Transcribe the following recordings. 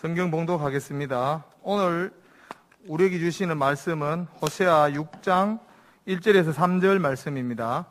성경 봉독하겠습니다. 오늘 우리에게 주시는 말씀은 호세아 6장 1절에서 3절 말씀입니다.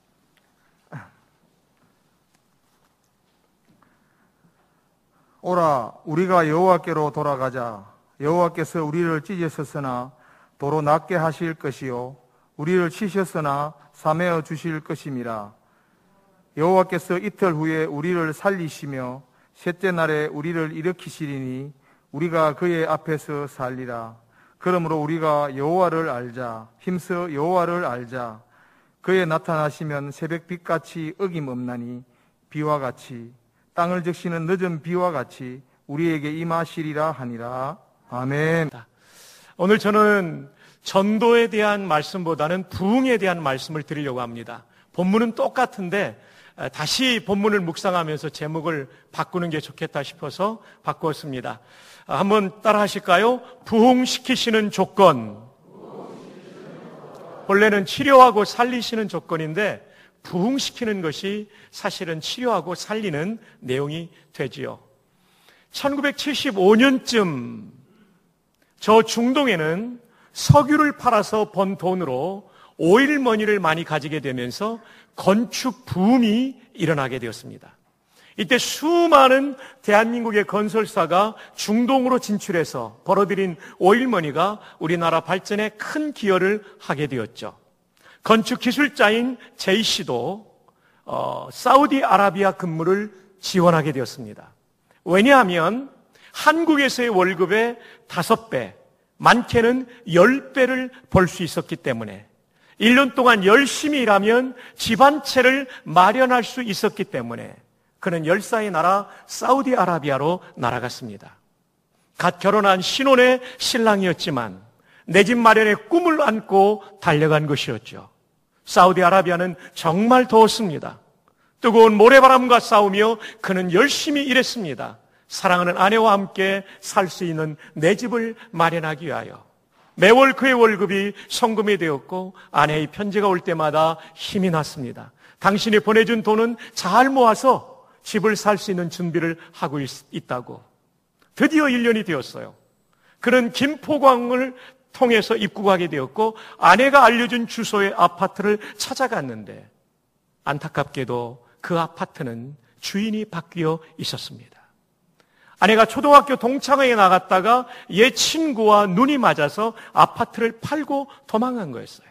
오라, 우리가 여호와께로 돌아가자. 여호와께서 우리를 찢으셨으나 도로 낫게 하실 것이요 우리를 치셨으나 사매어 주실 것임이라. 여호와께서 이틀 후에 우리를 살리시며 셋째 날에 우리를 일으키시리니 우리가 그의 앞에서 살리라. 그러므로 우리가 여호와를 알자. 힘써 여호와를 알자. 그의 나타나시면 새벽빛같이 어김없나니 비와 같이 땅을 적시는 늦은 비와 같이 우리에게 임하시리라 하니라. 아멘. 오늘 저는 전도에 대한 말씀보다는 부흥에 대한 말씀을 드리려고 합니다. 본문은 똑같은데 다시 본문을 묵상하면서 제목을 바꾸는 게 좋겠다 싶어서 바꾸었습니다. 한번 따라 하실까요? 부흥시키시는 조건. 원래는 치료하고 살리시는 조건인데 부흥시키는 것이 사실은 치료하고 살리는 내용이 되지요. 1975년쯤 저 중동에는 석유를 팔아서 번 돈으로 오일머니를 많이 가지게 되면서 건축 붐이 일어나게 되었습니다. 이때 수많은 대한민국의 건설사가 중동으로 진출해서 벌어들인 오일머니가 우리나라 발전에 큰 기여를 하게 되었죠. 건축 기술자인 제이 씨도 사우디아라비아 근무를 지원하게 되었습니다. 왜냐하면 한국에서의 월급의 5배, 많게는 10배를 벌 수 있었기 때문에 1년 동안 열심히 일하면 집 한 채를 마련할 수 있었기 때문에 그는 열사의 나라 사우디아라비아로 날아갔습니다. 갓 결혼한 신혼의 신랑이었지만 내 집 마련의 꿈을 안고 달려간 것이었죠. 사우디아라비아는 정말 더웠습니다. 뜨거운 모래바람과 싸우며 그는 열심히 일했습니다. 사랑하는 아내와 함께 살 수 있는 내 집을 마련하기 위하여 매월 그의 월급이 성금이 되었고 아내의 편지가 올 때마다 힘이 났습니다. 당신이 보내준 돈은 잘 모아서 집을 살 수 있는 준비를 하고 있다고. 드디어 1년이 되었어요. 그는 김포광을 통해서 입국하게 되었고 아내가 알려준 주소의 아파트를 찾아갔는데 안타깝게도 그 아파트는 주인이 바뀌어 있었습니다. 아내가 초등학교 동창회에 나갔다가 옛 친구와 눈이 맞아서 아파트를 팔고 도망간 거였어요.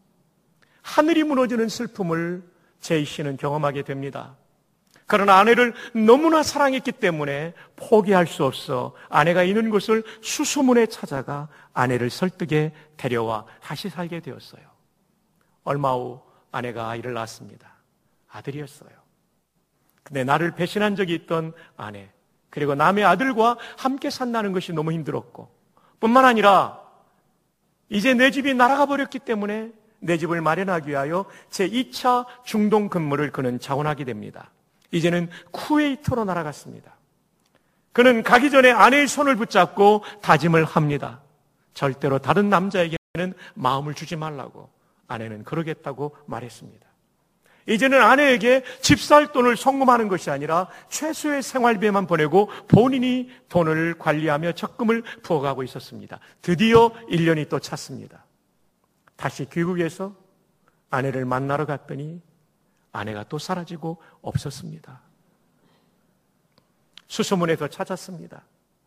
하늘이 무너지는 슬픔을 제이 씨는 경험하게 됩니다. 그러나 아내를 너무나 사랑했기 때문에 포기할 수 없어 아내가 있는 곳을 수소문에 찾아가 아내를 설득해 데려와 다시 살게 되었어요. 얼마 후 아내가 아이를 낳았습니다. 아들이었어요. 근데 나를 배신한 적이 있던 아내, 그리고 남의 아들과 함께 산다는 것이 너무 힘들었고 뿐만 아니라 이제 내 집이 날아가 버렸기 때문에 내 집을 마련하기 위하여 제2차 중동 근무를 그는 자원하게 됩니다. 이제는 쿠웨이트로 날아갔습니다. 그는 가기 전에 아내의 손을 붙잡고 다짐을 합니다. 절대로 다른 남자에게는 마음을 주지 말라고. 아내는 그러겠다고 말했습니다. 이제는 아내에게 집 살 돈을 송금하는 것이 아니라 최소의 생활비만 보내고 본인이 돈을 관리하며 적금을 부어가고 있었습니다. 드디어 1년이 또 찼습니다. 다시 귀국해서 아내를 만나러 갔더니 아내가 또 사라지고 없었습니다. 수소문에서 찾았습니다.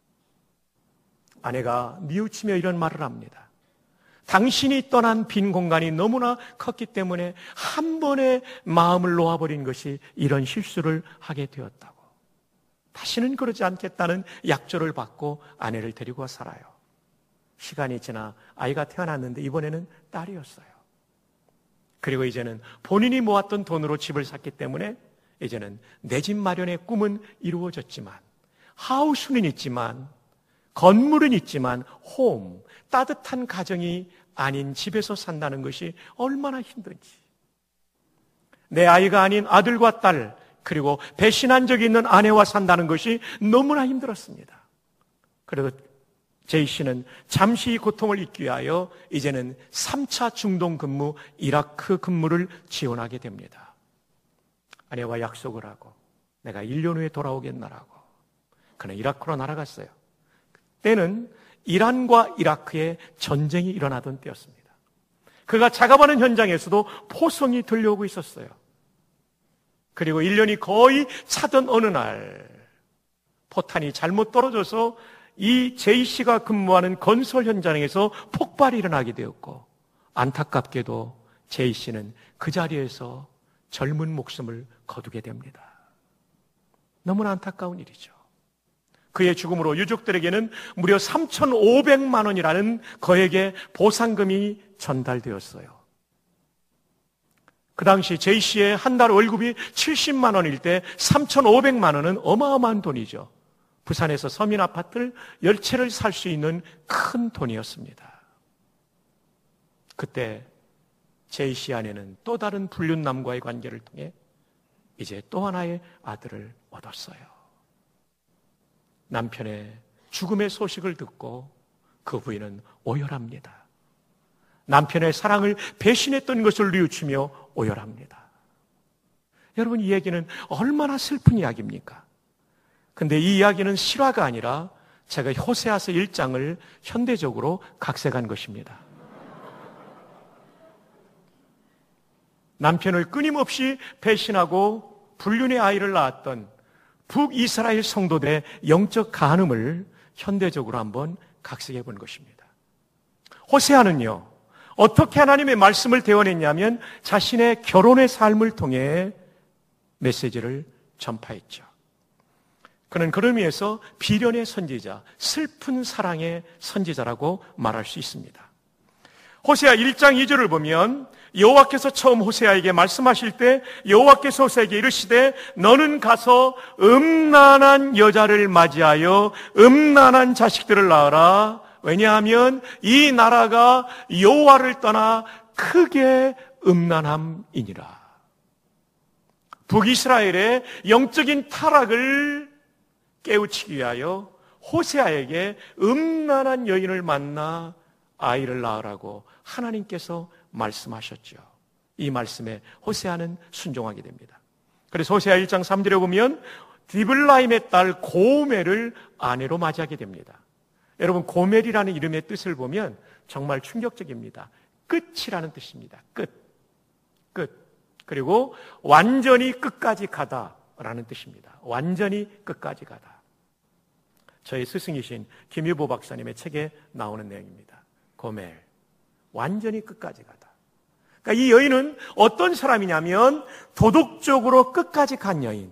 아내가 뉘우치며 이런 말을 합니다. 당신이 떠난 빈 공간이 너무나 컸기 때문에 한 번에 마음을 놓아버린 것이 이런 실수를 하게 되었다고. 다시는 그러지 않겠다는 약조를 받고 아내를 데리고 살아요. 시간이 지나 아이가 태어났는데 이번에는 딸이었어요. 그리고 이제는 본인이 모았던 돈으로 집을 샀기 때문에 이제는 내 집 마련의 꿈은 이루어졌지만 하우스는 있지만 건물은 있지만 홈, 따뜻한 가정이 아닌 집에서 산다는 것이 얼마나 힘든지. 내 아이가 아닌 아들과 딸, 그리고 배신한 적이 있는 아내와 산다는 것이 너무나 힘들었습니다. 그래도 제이 씨는 잠시 이 고통을 잊기 위하여 이제는 3차 중동 근무 이라크 근무를 지원하게 됩니다. 아내와 약속을 하고 내가 1년 후에 돌아오겠나라고. 그는 이라크로 날아갔어요. 때는 이란과 이라크의 전쟁이 일어나던 때였습니다. 그가 작업하는 현장에서도 포성이 들려오고 있었어요. 그리고 1년이 거의 차던 어느 날 포탄이 잘못 떨어져서 이 제이씨가 근무하는 건설 현장에서 폭발이 일어나게 되었고, 안타깝게도 제이씨는 그 자리에서 젊은 목숨을 거두게 됩니다. 너무나 안타까운 일이죠. 그의 죽음으로 유족들에게는 무려 3,500만 원이라는 거액의 보상금이 전달되었어요. 그 당시 제이씨의 한 달 월급이 70만 원일 때 3,500만 원은 어마어마한 돈이죠. 부산에서 서민 아파트를 10채를 살 수 있는 큰 돈이었습니다. 그때 제이씨 아내는 또 다른 불륜남과의 관계를 통해 이제 또 하나의 아들을 얻었어요. 남편의 죽음의 소식을 듣고 그 부인은 오열합니다. 남편의 사랑을 배신했던 것을 뉘우치며 오열합니다. 여러분, 이 얘기는 얼마나 슬픈 이야기입니까? 근데 이 이야기는 실화가 아니라 제가 호세아서 1장을 현대적으로 각색한 것입니다. 남편을 끊임없이 배신하고 불륜의 아이를 낳았던 북이스라엘 성도들의 영적 간음을 현대적으로 한번 각색해 본 것입니다. 호세아는요, 어떻게 하나님의 말씀을 대원했냐면 자신의 결혼의 삶을 통해 메시지를 전파했죠. 그는 그런 의미에서 비련의 선지자, 슬픈 사랑의 선지자라고 말할 수 있습니다. 호세아 1장 2절을 보면 여호와께서 처음 호세아에게 말씀하실 때 여호와께서 호세아에게 이르시되 너는 가서 음란한 여자를 맞이하여 음란한 자식들을 낳으라. 왜냐하면 이 나라가 여호와를 떠나 크게 음란함이니라. 북이스라엘의 영적인 타락을 깨우치기 위하여 호세아에게 음란한 여인을 만나 아이를 낳으라고 하나님께서 말씀하셨죠. 이 말씀에 호세아는 순종하게 됩니다. 그래서 호세아 1장 3절에 보면 디블라임의 딸 고멜을 아내로 맞이하게 됩니다. 여러분, 고멜이라는 이름의 뜻을 보면 정말 충격적입니다. 끝이라는 뜻입니다. 끝. 그리고 완전히 끝까지 가다라는 뜻입니다. 완전히 끝까지 가다. 저희 스승이신 김유보 박사님의 책에 나오는 내용입니다. 고멜, 완전히 끝까지 가다. 그러니까 이 여인은 어떤 사람이냐면 도덕적으로 끝까지 간 여인.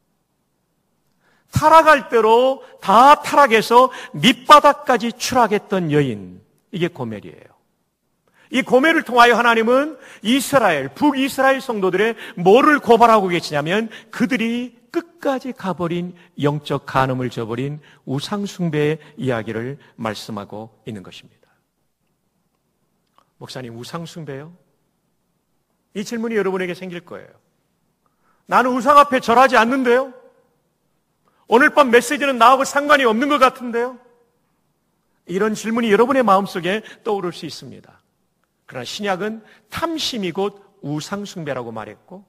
타락할 대로 다 타락해서 밑바닥까지 추락했던 여인. 이게 고멜이에요. 이 고멜을 통하여 하나님은 이스라엘, 북이스라엘 성도들의 뭐를 고발하고 계시냐면 그들이 끝까지 가버린 영적 간음을 저버린 우상숭배의 이야기를 말씀하고 있는 것입니다. 목사님, 우상숭배요? 이 질문이 여러분에게 생길 거예요. 나는 우상 앞에 절하지 않는데요? 오늘 밤 메시지는 나하고 상관이 없는 것 같은데요? 이런 질문이 여러분의 마음속에 떠오를 수 있습니다. 그러나 신약은 탐심이 곧 우상숭배라고 말했고,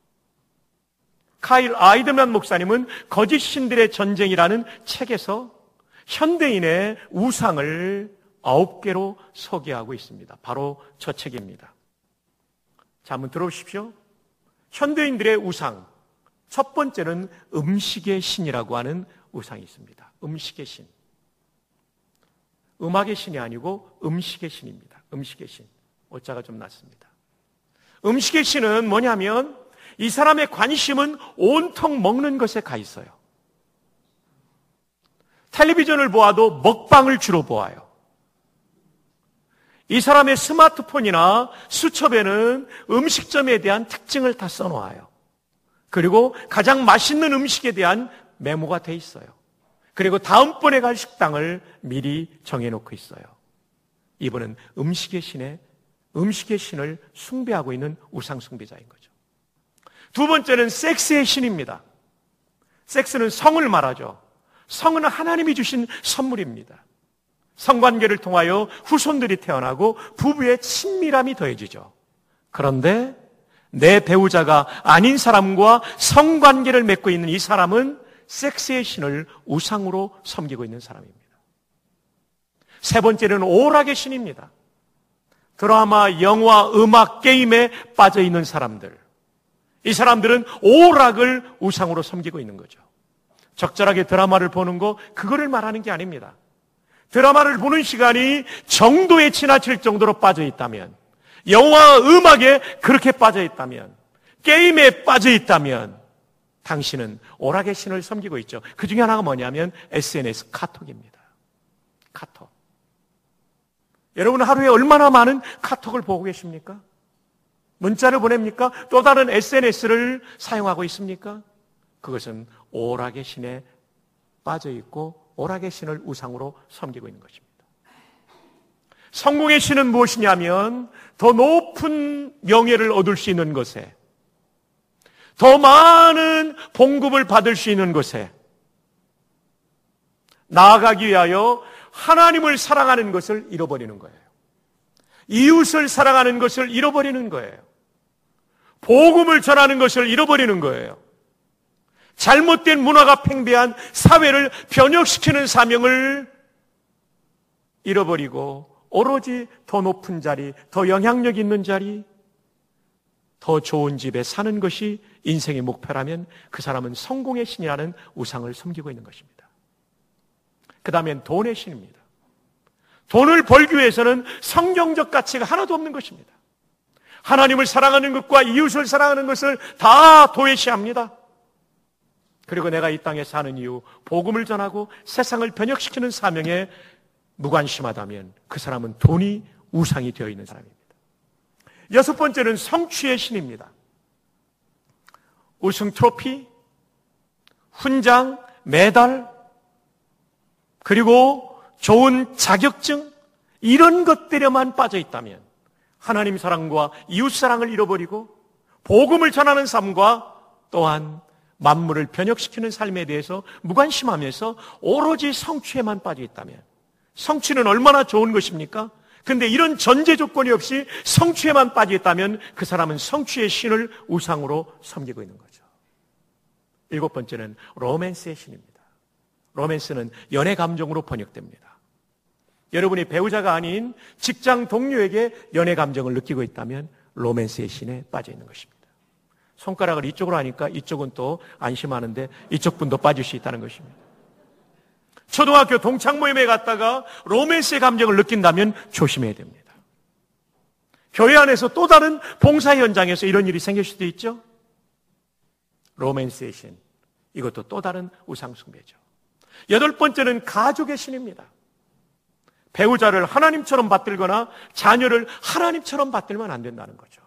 카일 아이드만 목사님은 거짓 신들의 전쟁이라는 책에서 현대인의 우상을 9개로 소개하고 있습니다. 바로 저 책입니다. 자, 한번 들어보십시오. 현대인들의 우상, 첫 번째는 음식의 신이라고 하는 우상이 있습니다. 음식의 신. 음악의 신이 아니고 음식의 신입니다. 음식의 신. 오자가 좀 낮습니다. 음식의 신은 뭐냐면 이 사람의 관심은 온통 먹는 것에 가 있어요. 텔레비전을 보아도 먹방을 주로 보아요. 이 사람의 스마트폰이나 수첩에는 음식점에 대한 특징을 다 써놓아요. 그리고 가장 맛있는 음식에 대한 메모가 돼 있어요. 그리고 다음번에 갈 식당을 미리 정해놓고 있어요. 이분은 음식의 신을 숭배하고 있는 우상숭배자인 거죠. 두 번째는 섹스의 신입니다. 섹스는 성을 말하죠. 성은 하나님이 주신 선물입니다. 성관계를 통하여 후손들이 태어나고 부부의 친밀함이 더해지죠. 그런데 내 배우자가 아닌 사람과 성관계를 맺고 있는 이 사람은 섹스의 신을 우상으로 섬기고 있는 사람입니다. 세 번째는 오락의 신입니다. 드라마, 영화, 음악, 게임에 빠져 있는 사람들. 이 사람들은 오락을 우상으로 섬기고 있는 거죠. 적절하게 드라마를 보는 거, 그거를 말하는 게 아닙니다. 드라마를 보는 시간이 정도에 지나칠 정도로 빠져 있다면, 영화, 음악에 그렇게 빠져 있다면, 게임에 빠져 있다면 당신은 오락의 신을 섬기고 있죠. 그 중에 하나가 뭐냐면 SNS 카톡입니다. 카톡. 여러분 하루에 얼마나 많은 카톡을 보고 계십니까? 문자를 보냅니까? 또 다른 SNS를 사용하고 있습니까? 그것은 오락의 신에 빠져 있고 오락의 신을 우상으로 섬기고 있는 것입니다. 성공의 신은 무엇이냐면 더 높은 명예를 얻을 수 있는 것에, 더 많은 봉급을 받을 수 있는 것에 나아가기 위하여 하나님을 사랑하는 것을 잃어버리는 거예요. 이웃을 사랑하는 것을 잃어버리는 거예요. 복음을 전하는 것을 잃어버리는 거예요. 잘못된 문화가 팽배한 사회를 변혁시키는 사명을 잃어버리고 오로지 더 높은 자리, 더 영향력 있는 자리, 더 좋은 집에 사는 것이 인생의 목표라면 그 사람은 성공의 신이라는 우상을 섬기고 있는 것입니다. 그 다음엔 돈의 신입니다. 돈을 벌기 위해서는 성경적 가치가 하나도 없는 것입니다. 하나님을 사랑하는 것과 이웃을 사랑하는 것을 다 도외시합니다. 그리고 내가 이 땅에 사는 이유, 복음을 전하고 세상을 변혁시키는 사명에 무관심하다면 그 사람은 돈이 우상이 되어 있는 사람입니다. 여섯 번째는 성취의 신입니다. 우승 트로피, 훈장, 메달, 그리고 좋은 자격증, 이런 것들에만 빠져 있다면 하나님 사랑과 이웃 사랑을 잃어버리고 복음을 전하는 삶과 또한 만물을 변혁시키는 삶에 대해서 무관심하면서 오로지 성취에만 빠져 있다면, 성취는 얼마나 좋은 것입니까? 근데 이런 전제 조건이 없이 성취에만 빠져 있다면 그 사람은 성취의 신을 우상으로 섬기고 있는 거죠. 일곱 번째는 로맨스의 신입니다. 로맨스는 연애 감정으로 번역됩니다. 여러분이 배우자가 아닌 직장 동료에게 연애 감정을 느끼고 있다면 로맨스의 신에 빠져 있는 것입니다. 손가락을 이쪽으로 하니까 이쪽은 또 안심하는데 이쪽 분도 빠질 수 있다는 것입니다. 초등학교 동창 모임에 갔다가 로맨스의 감정을 느낀다면 조심해야 됩니다. 교회 안에서 또 다른 봉사 현장에서 이런 일이 생길 수도 있죠. 로맨스의 신, 이것도 또 다른 우상 숭배죠. 여덟 번째는 가족의 신입니다. 배우자를 하나님처럼 받들거나 자녀를 하나님처럼 받들면 안 된다는 거죠.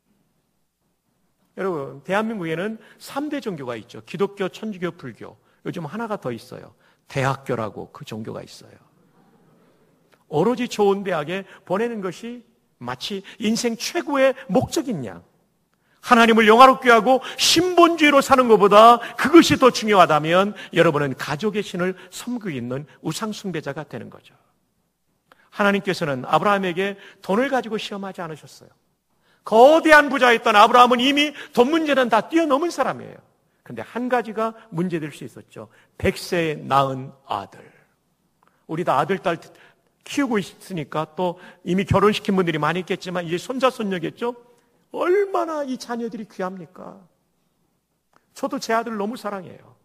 여러분, 대한민국에는 3대 종교가 있죠. 기독교, 천주교, 불교. 요즘 하나가 더 있어요. 대학교라고 그 종교가 있어요. 오로지 좋은 대학에 보내는 것이 마치 인생 최고의 목적인 양, 하나님을 영화롭게 하고 신본주의로 사는 것보다 그것이 더 중요하다면 여러분은 가족의 신을 섬기고 있는 우상숭배자가 되는 거죠. 하나님께서는 아브라함에게 돈을 가지고 시험하지 않으셨어요. 거대한 부자였던 아브라함은 이미 돈 문제는 다 뛰어넘은 사람이에요. 근데 한 가지가 문제될 수 있었죠. 100세에 낳은 아들. 우리 다 아들, 딸 키우고 있으니까 또 이미 결혼시킨 분들이 많이 있겠지만 이제 손자, 손녀겠죠? 얼마나 이 자녀들이 귀합니까? 저도 제 아들 너무 사랑해요.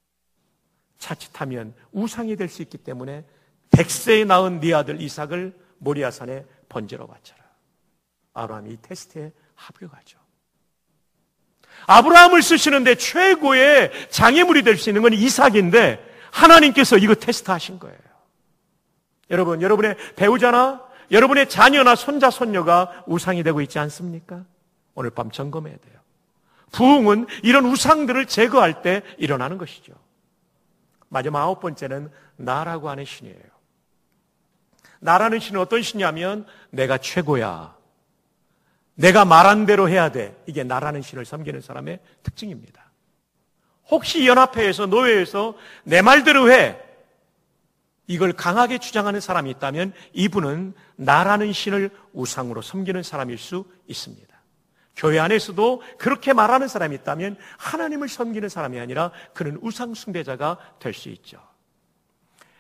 자칫하면 우상이 될 수 있기 때문에 100세에 낳은 네 아들 이삭을 모리아산에 번제로 바쳐라. 아브라함이 이 테스트에 합격하죠. 아브라함을 쓰시는데 최고의 장애물이 될 수 있는 건 이삭인데 하나님께서 이거 테스트하신 거예요. 여러분, 여러분의 배우자나 여러분의 자녀나 손자, 손녀가 우상이 되고 있지 않습니까? 오늘 밤 점검해야 돼요. 부흥은 이런 우상들을 제거할 때 일어나는 것이죠. 마지막 9번째는 나라고 하는 신이에요. 나라는 신은 어떤 신이냐면 내가 최고야, 내가 말한 대로 해야 돼. 이게 나라는 신을 섬기는 사람의 특징입니다. 혹시 연합회에서 노예에서 내 말대로 해, 이걸 강하게 주장하는 사람이 있다면 이분은 나라는 신을 우상으로 섬기는 사람일 수 있습니다. 교회 안에서도 그렇게 말하는 사람이 있다면 하나님을 섬기는 사람이 아니라 그는 우상 숭배자가 될 수 있죠.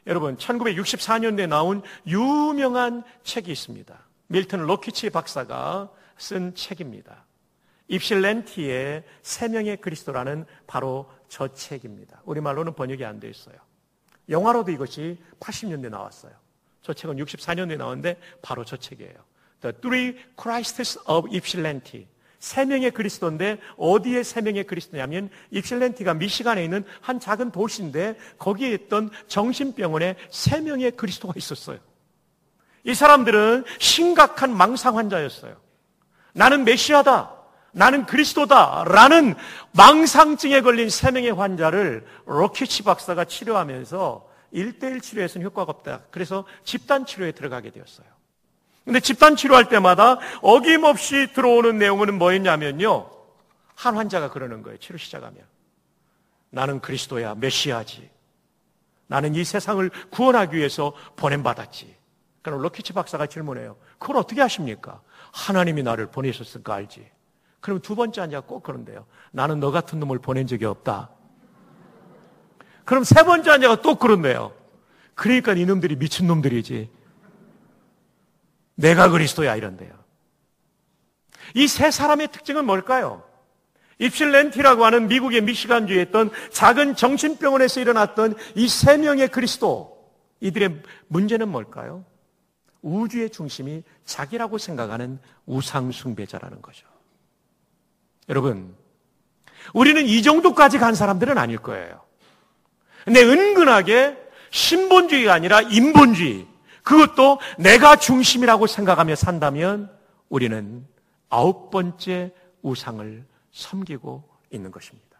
여러분, 1964년도에 나온 유명한 책이 있습니다. 밀턴 로키치 박사가 쓴 책입니다. 입실렌티의 세 명의 그리스도라는 바로 저 책입니다. 우리말로는 번역이 안 돼 있어요. 영화로도 이것이 80년대에 나왔어요. 저 책은 64년도에 나왔는데 바로 저 책이에요. The Three Christs of Ypsilanti. 세 명의 그리스도인데 어디에 세 명의 그리스도냐면 입실렌티가 미시간에 있는 한 작은 도시인데 거기에 있던 정신병원에 세 명의 그리스도가 있었어요. 이 사람들은 심각한 망상 환자였어요. 나는 메시아다, 나는 그리스도다 라는 망상증에 걸린 세 명의 환자를 로키치 박사가 치료하면서 1:1 치료에서는 효과가 없다. 그래서 집단 치료에 들어가게 되었어요. 근데 집단 치료할 때마다 어김없이 들어오는 내용은 뭐였냐면요, 한 환자가 그러는 거예요. 치료 시작하면 나는 그리스도야, 메시아지. 나는 이 세상을 구원하기 위해서 보냄받았지. 그럼 로키치 박사가 질문해요. 그걸 어떻게 아십니까? 하나님이 나를 보내셨을까 알지. 그럼 두 번째 환자가 꼭 그런데요. 나는 너 같은 놈을 보낸 적이 없다. 그럼 세 번째 환자가 또 그런데요. 그러니까 이놈들이 미친놈들이지. 내가 그리스도야 이런데요. 이 세 사람의 특징은 뭘까요? 입실렌티라고 하는 미국의 미시간주에 있던 작은 정신병원에서 일어났던 이 세 명의 그리스도, 이들의 문제는 뭘까요? 우주의 중심이 자기라고 생각하는 우상숭배자라는 거죠. 여러분, 우리는 이 정도까지 간 사람들은 아닐 거예요. 근데 은근하게 신본주의가 아니라 인본주의, 그것도 내가 중심이라고 생각하며 산다면 우리는 9번째 우상을 섬기고 있는 것입니다.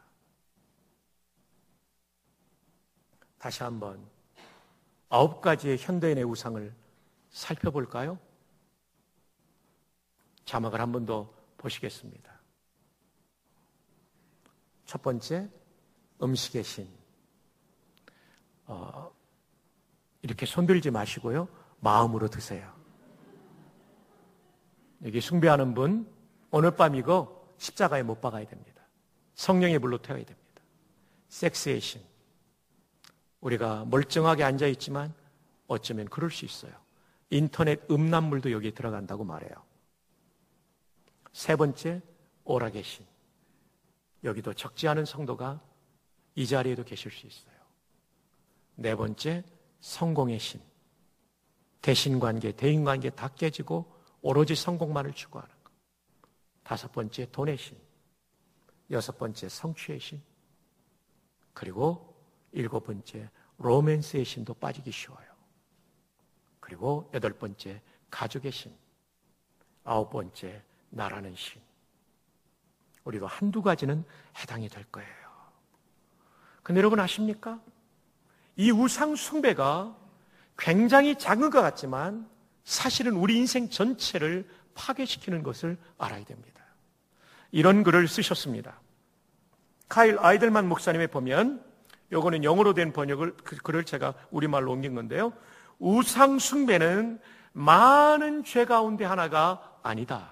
다시 한번 9가지의 현대인의 우상을 살펴볼까요? 자막을 한 번 더 보시겠습니다. 첫 번째, 음식의 신. 이렇게 손들지 마시고요, 마음으로 드세요. 여기 숭배하는 분, 오늘 밤 이거 십자가에 못 박아야 됩니다. 성령의 불로 태워야 됩니다. 섹스의 신. 우리가 멀쩡하게 앉아있지만 어쩌면 그럴 수 있어요. 인터넷 음란물도 여기에 들어간다고 말해요. 세 번째, 오락의 신. 여기도 적지 않은 성도가 이 자리에도 계실 수 있어요. 네 번째, 성공의 신. 대신관계, 대인관계 다 깨지고 오로지 성공만을 추구하는 것. 다섯 번째, 돈의 신. 여섯 번째, 성취의 신. 그리고 일곱 번째, 로맨스의 신도 빠지기 쉬워요. 그리고 여덟 번째, 가족의 신. 아홉 번째, 나라는 신. 우리도 한두 가지는 해당이 될 거예요. 근데 여러분 아십니까? 이 우상 숭배가 굉장히 작은 것 같지만 사실은 우리 인생 전체를 파괴시키는 것을 알아야 됩니다. 이런 글을 쓰셨습니다. 카일 아이들만 목사님에 보면, 요거는 영어로 된 번역을, 그 글을 제가 우리말로 옮긴 건데요. 우상 숭배는 많은 죄 가운데 하나가 아니다.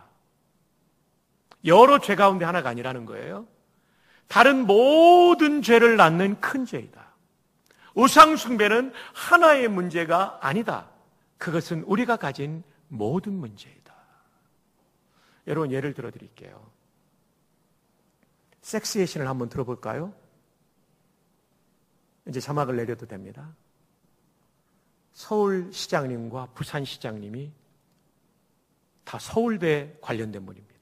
여러 죄 가운데 하나가 아니라는 거예요. 다른 모든 죄를 낳는 큰 죄이다. 우상 숭배는 하나의 문제가 아니다. 그것은 우리가 가진 모든 문제이다. 여러분, 예를 들어 드릴게요. 섹스의 신을 한번 들어볼까요? 이제 자막을 내려도 됩니다. 서울시장님과 부산시장님이 다 서울대 관련된 분입니다.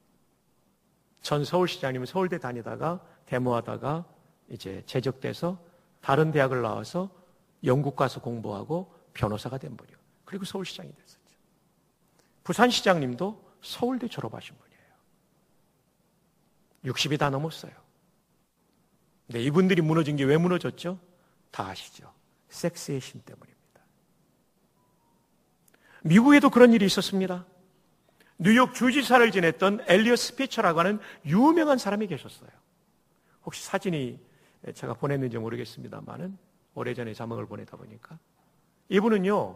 전 서울시장님은 서울대 다니다가 데모하다가 이제 제적돼서 다른 대학을 나와서 영국 가서 공부하고 변호사가 된 분이요. 그리고 서울시장이 됐었죠. 부산시장님도 서울대 졸업하신 분이에요. 60이 다 넘었어요. 근데 이분들이 무너진 게 왜 무너졌죠? 다 아시죠? 섹스의 신 때문입니다. 미국에도 그런 일이 있었습니다. 뉴욕 주지사를 지냈던 엘리엇 스피처라고 하는 유명한 사람이 계셨어요. 혹시 사진이 제가 보냈는지 모르겠습니다만은 오래전에 자막을 보내다 보니까 이분은요,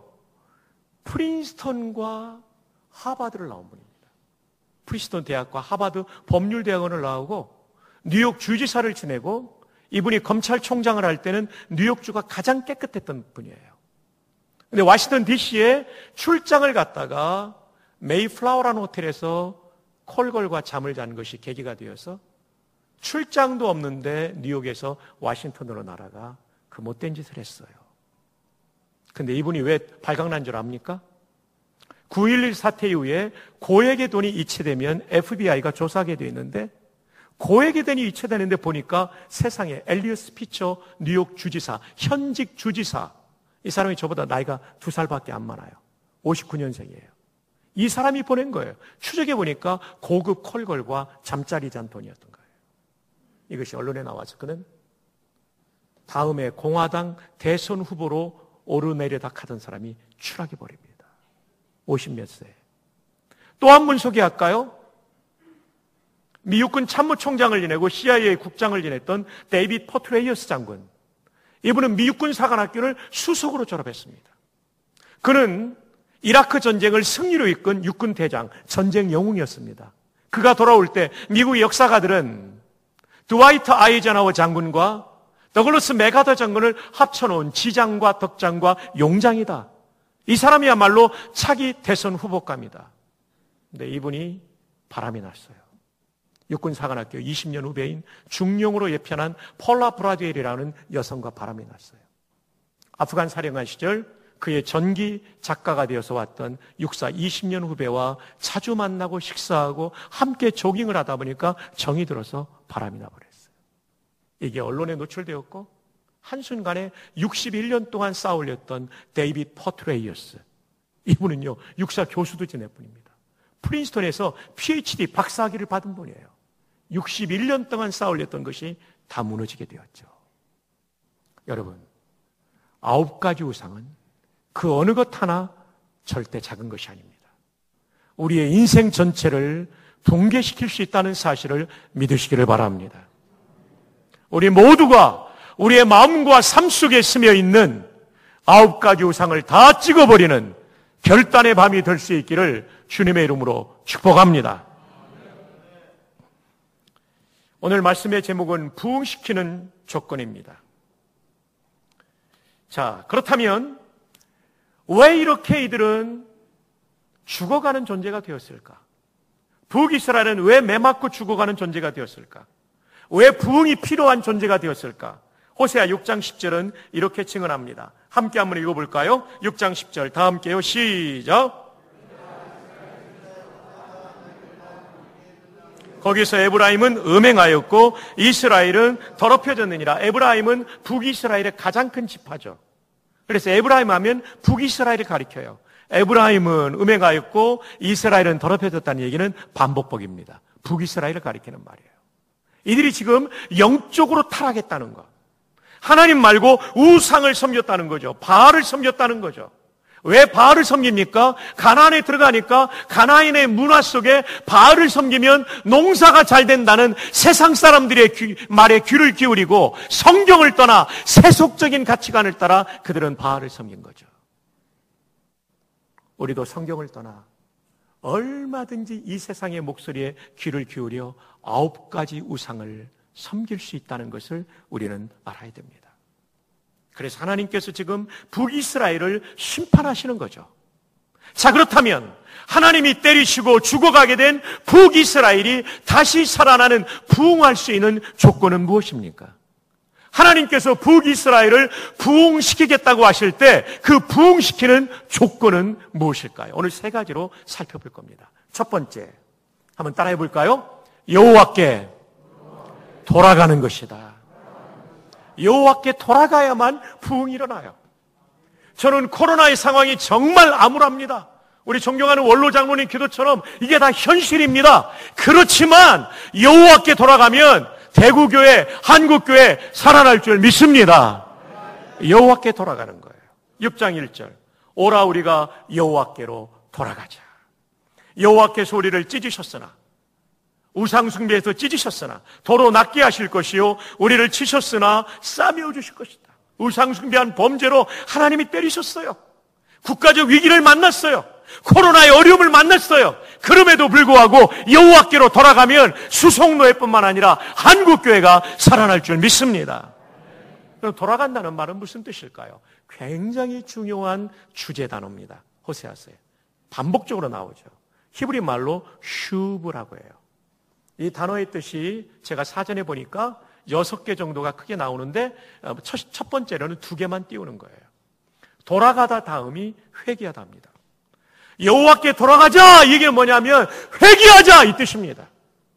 프린스턴과 하버드를 나온 분입니다. 프린스턴 대학과 하버드 법률대학원을 나오고 뉴욕 주지사를 지내고, 이분이 검찰총장을 할 때는 뉴욕주가 가장 깨끗했던 분이에요. 근데 워싱턴 DC에 출장을 갔다가 메이플라워라는 호텔에서 콜걸과 잠을 잔 것이 계기가 되어서 출장도 없는데 뉴욕에서 워싱턴으로 날아가 그 못된 짓을 했어요. 근데 이분이 왜 발각난 줄 압니까? 9.11 사태 이후에 고액의 돈이 이체되면 FBI가 조사하게 되어 있는데 고액의 돈이 이체되는데 보니까 세상에 엘리어스 피처 뉴욕 주지사, 현직 주지사, 이 사람이 저보다 나이가 2살밖에 안 많아요. 59년생이에요. 이 사람이 보낸 거예요. 추적해 보니까 고급 콜걸과 잠자리 잔 돈이었던 거예요. 이것이 언론에 나와서 그는 다음에 공화당 대선 후보로 오르내려다 하던 사람이 추락해 버립니다. 50몇 세. 또 한 분 소개할까요? 미 육군 참모총장을 지내고 CIA 국장을 지냈던 데이빗 포트레이어스 장군. 이분은 미 육군 사관학교를 수석으로 졸업했습니다. 그는 이라크 전쟁을 승리로 이끈 육군 대장, 전쟁 영웅이었습니다. 그가 돌아올 때 미국의 역사가들은 드와이트 아이젠하워 장군과 더글러스 맥아더 장군을 합쳐놓은 지장과 덕장과 용장이다. 이 사람이야말로 차기 대선 후보감이다. 근데 이분이 바람이 났어요. 육군사관학교 20년 후배인 중령으로 예편한 폴라 브라드웰이라는 여성과 바람이 났어요. 아프간 사령관 시절 그의 전기 작가가 되어서 왔던 육사 20년 후배와 자주 만나고 식사하고 함께 조깅을 하다 보니까 정이 들어서 바람이 나버렸어요. 이게 언론에 노출되었고 한순간에 61년 동안 쌓아올렸던 데이빗 포트레이어스, 이분은요 육사 교수도 지낸 분입니다. 프린스턴에서 PhD 박사학위를 받은 분이에요. 61년 동안 쌓아올렸던 것이 다 무너지게 되었죠. 여러분, 9가지 우상은 그 어느 것 하나 절대 작은 것이 아닙니다. 우리의 인생 전체를 붕괴시킬 수 있다는 사실을 믿으시기를 바랍니다. 우리 모두가 우리의 마음과 삶 속에 스며 있는 9가지 우상을 다 찍어버리는 결단의 밤이 될 수 있기를 주님의 이름으로 축복합니다. 오늘 말씀의 제목은 부흥시키는 조건입니다. 자, 그렇다면 왜 이렇게 이들은 죽어가는 존재가 되었을까? 북이스라엘은 왜 매맞고 죽어가는 존재가 되었을까? 왜 부흥이 필요한 존재가 되었을까? 호세아 6장 10절은 이렇게 증언합니다. 함께 한번 읽어볼까요? 6장 10절 다 함께요. 시작. 거기서 에브라임은 음행하였고 이스라엘은 더럽혀졌느니라. 에브라임은 북이스라엘의 가장 큰 지파죠. 그래서 에브라임 하면 북이스라엘을 가리켜요. 에브라임은 음행하였고 이스라엘은 더럽혀졌다는 얘기는 반복법입니다. 북이스라엘을 가리키는 말이에요. 이들이 지금 영적으로 타락했다는 것. 하나님 말고 우상을 섬겼다는 거죠. 바알을 섬겼다는 거죠. 왜 바알을 섬깁니까? 가나안에 들어가니까 가나안의 문화 속에 바알을 섬기면 농사가 잘 된다는 세상 사람들의 말에 귀를 기울이고 성경을 떠나 세속적인 가치관을 따라 그들은 바알을 섬긴 거죠. 우리도 성경을 떠나 얼마든지 이 세상의 목소리에 귀를 기울여 9가지 우상을 섬길 수 있다는 것을 우리는 알아야 됩니다. 그래서 하나님께서 지금 북이스라엘을 심판하시는 거죠. 자, 그렇다면 하나님이 때리시고 죽어가게 된 북이스라엘이 다시 살아나는 부흥할 수 있는 조건은 무엇입니까? 하나님께서 북이스라엘을 부흥시키겠다고 하실 때 그 부흥시키는 조건은 무엇일까요? 오늘 3가지로 살펴볼 겁니다. 첫 번째, 한번 따라해 볼까요? 여호와께 돌아가는 것이다. 여호와께 돌아가야만 부흥이 일어나요. 저는 코로나의 상황이 정말 암울합니다. 우리 존경하는 원로 장로님 기도처럼 이게 다 현실입니다. 그렇지만 여호와께 돌아가면 대구교회, 한국교회 살아날 줄 믿습니다. 여호와께 돌아가는 거예요. 6장 1절 오라 우리가 여호와께로 돌아가자. 여호와께서 우리를 찢으셨으나 우상 숭배에서 찢으셨으나 도로 낫게 하실 것이요 우리를 치셨으나 싸매어 주실 것이다. 우상 숭배한 범죄로 하나님이 때리셨어요. 국가적 위기를 만났어요. 코로나의 어려움을 만났어요. 그럼에도 불구하고 여호와께로 돌아가면 수송노예뿐만 아니라 한국교회가 살아날 줄 믿습니다. 그럼 돌아간다는 말은 무슨 뜻일까요? 굉장히 중요한 주제 단어입니다. 호세아서에 반복적으로 나오죠. 히브리 말로 슈브라고 해요. 이 단어의 뜻이 제가 사전에 보니까 6개 정도가 크게 나오는데 첫 번째로는 2개만 띄우는 거예요. 돌아가다 다음이 회개하다입니다. 여호와께 돌아가자, 이게 뭐냐면 회개하자 이 뜻입니다.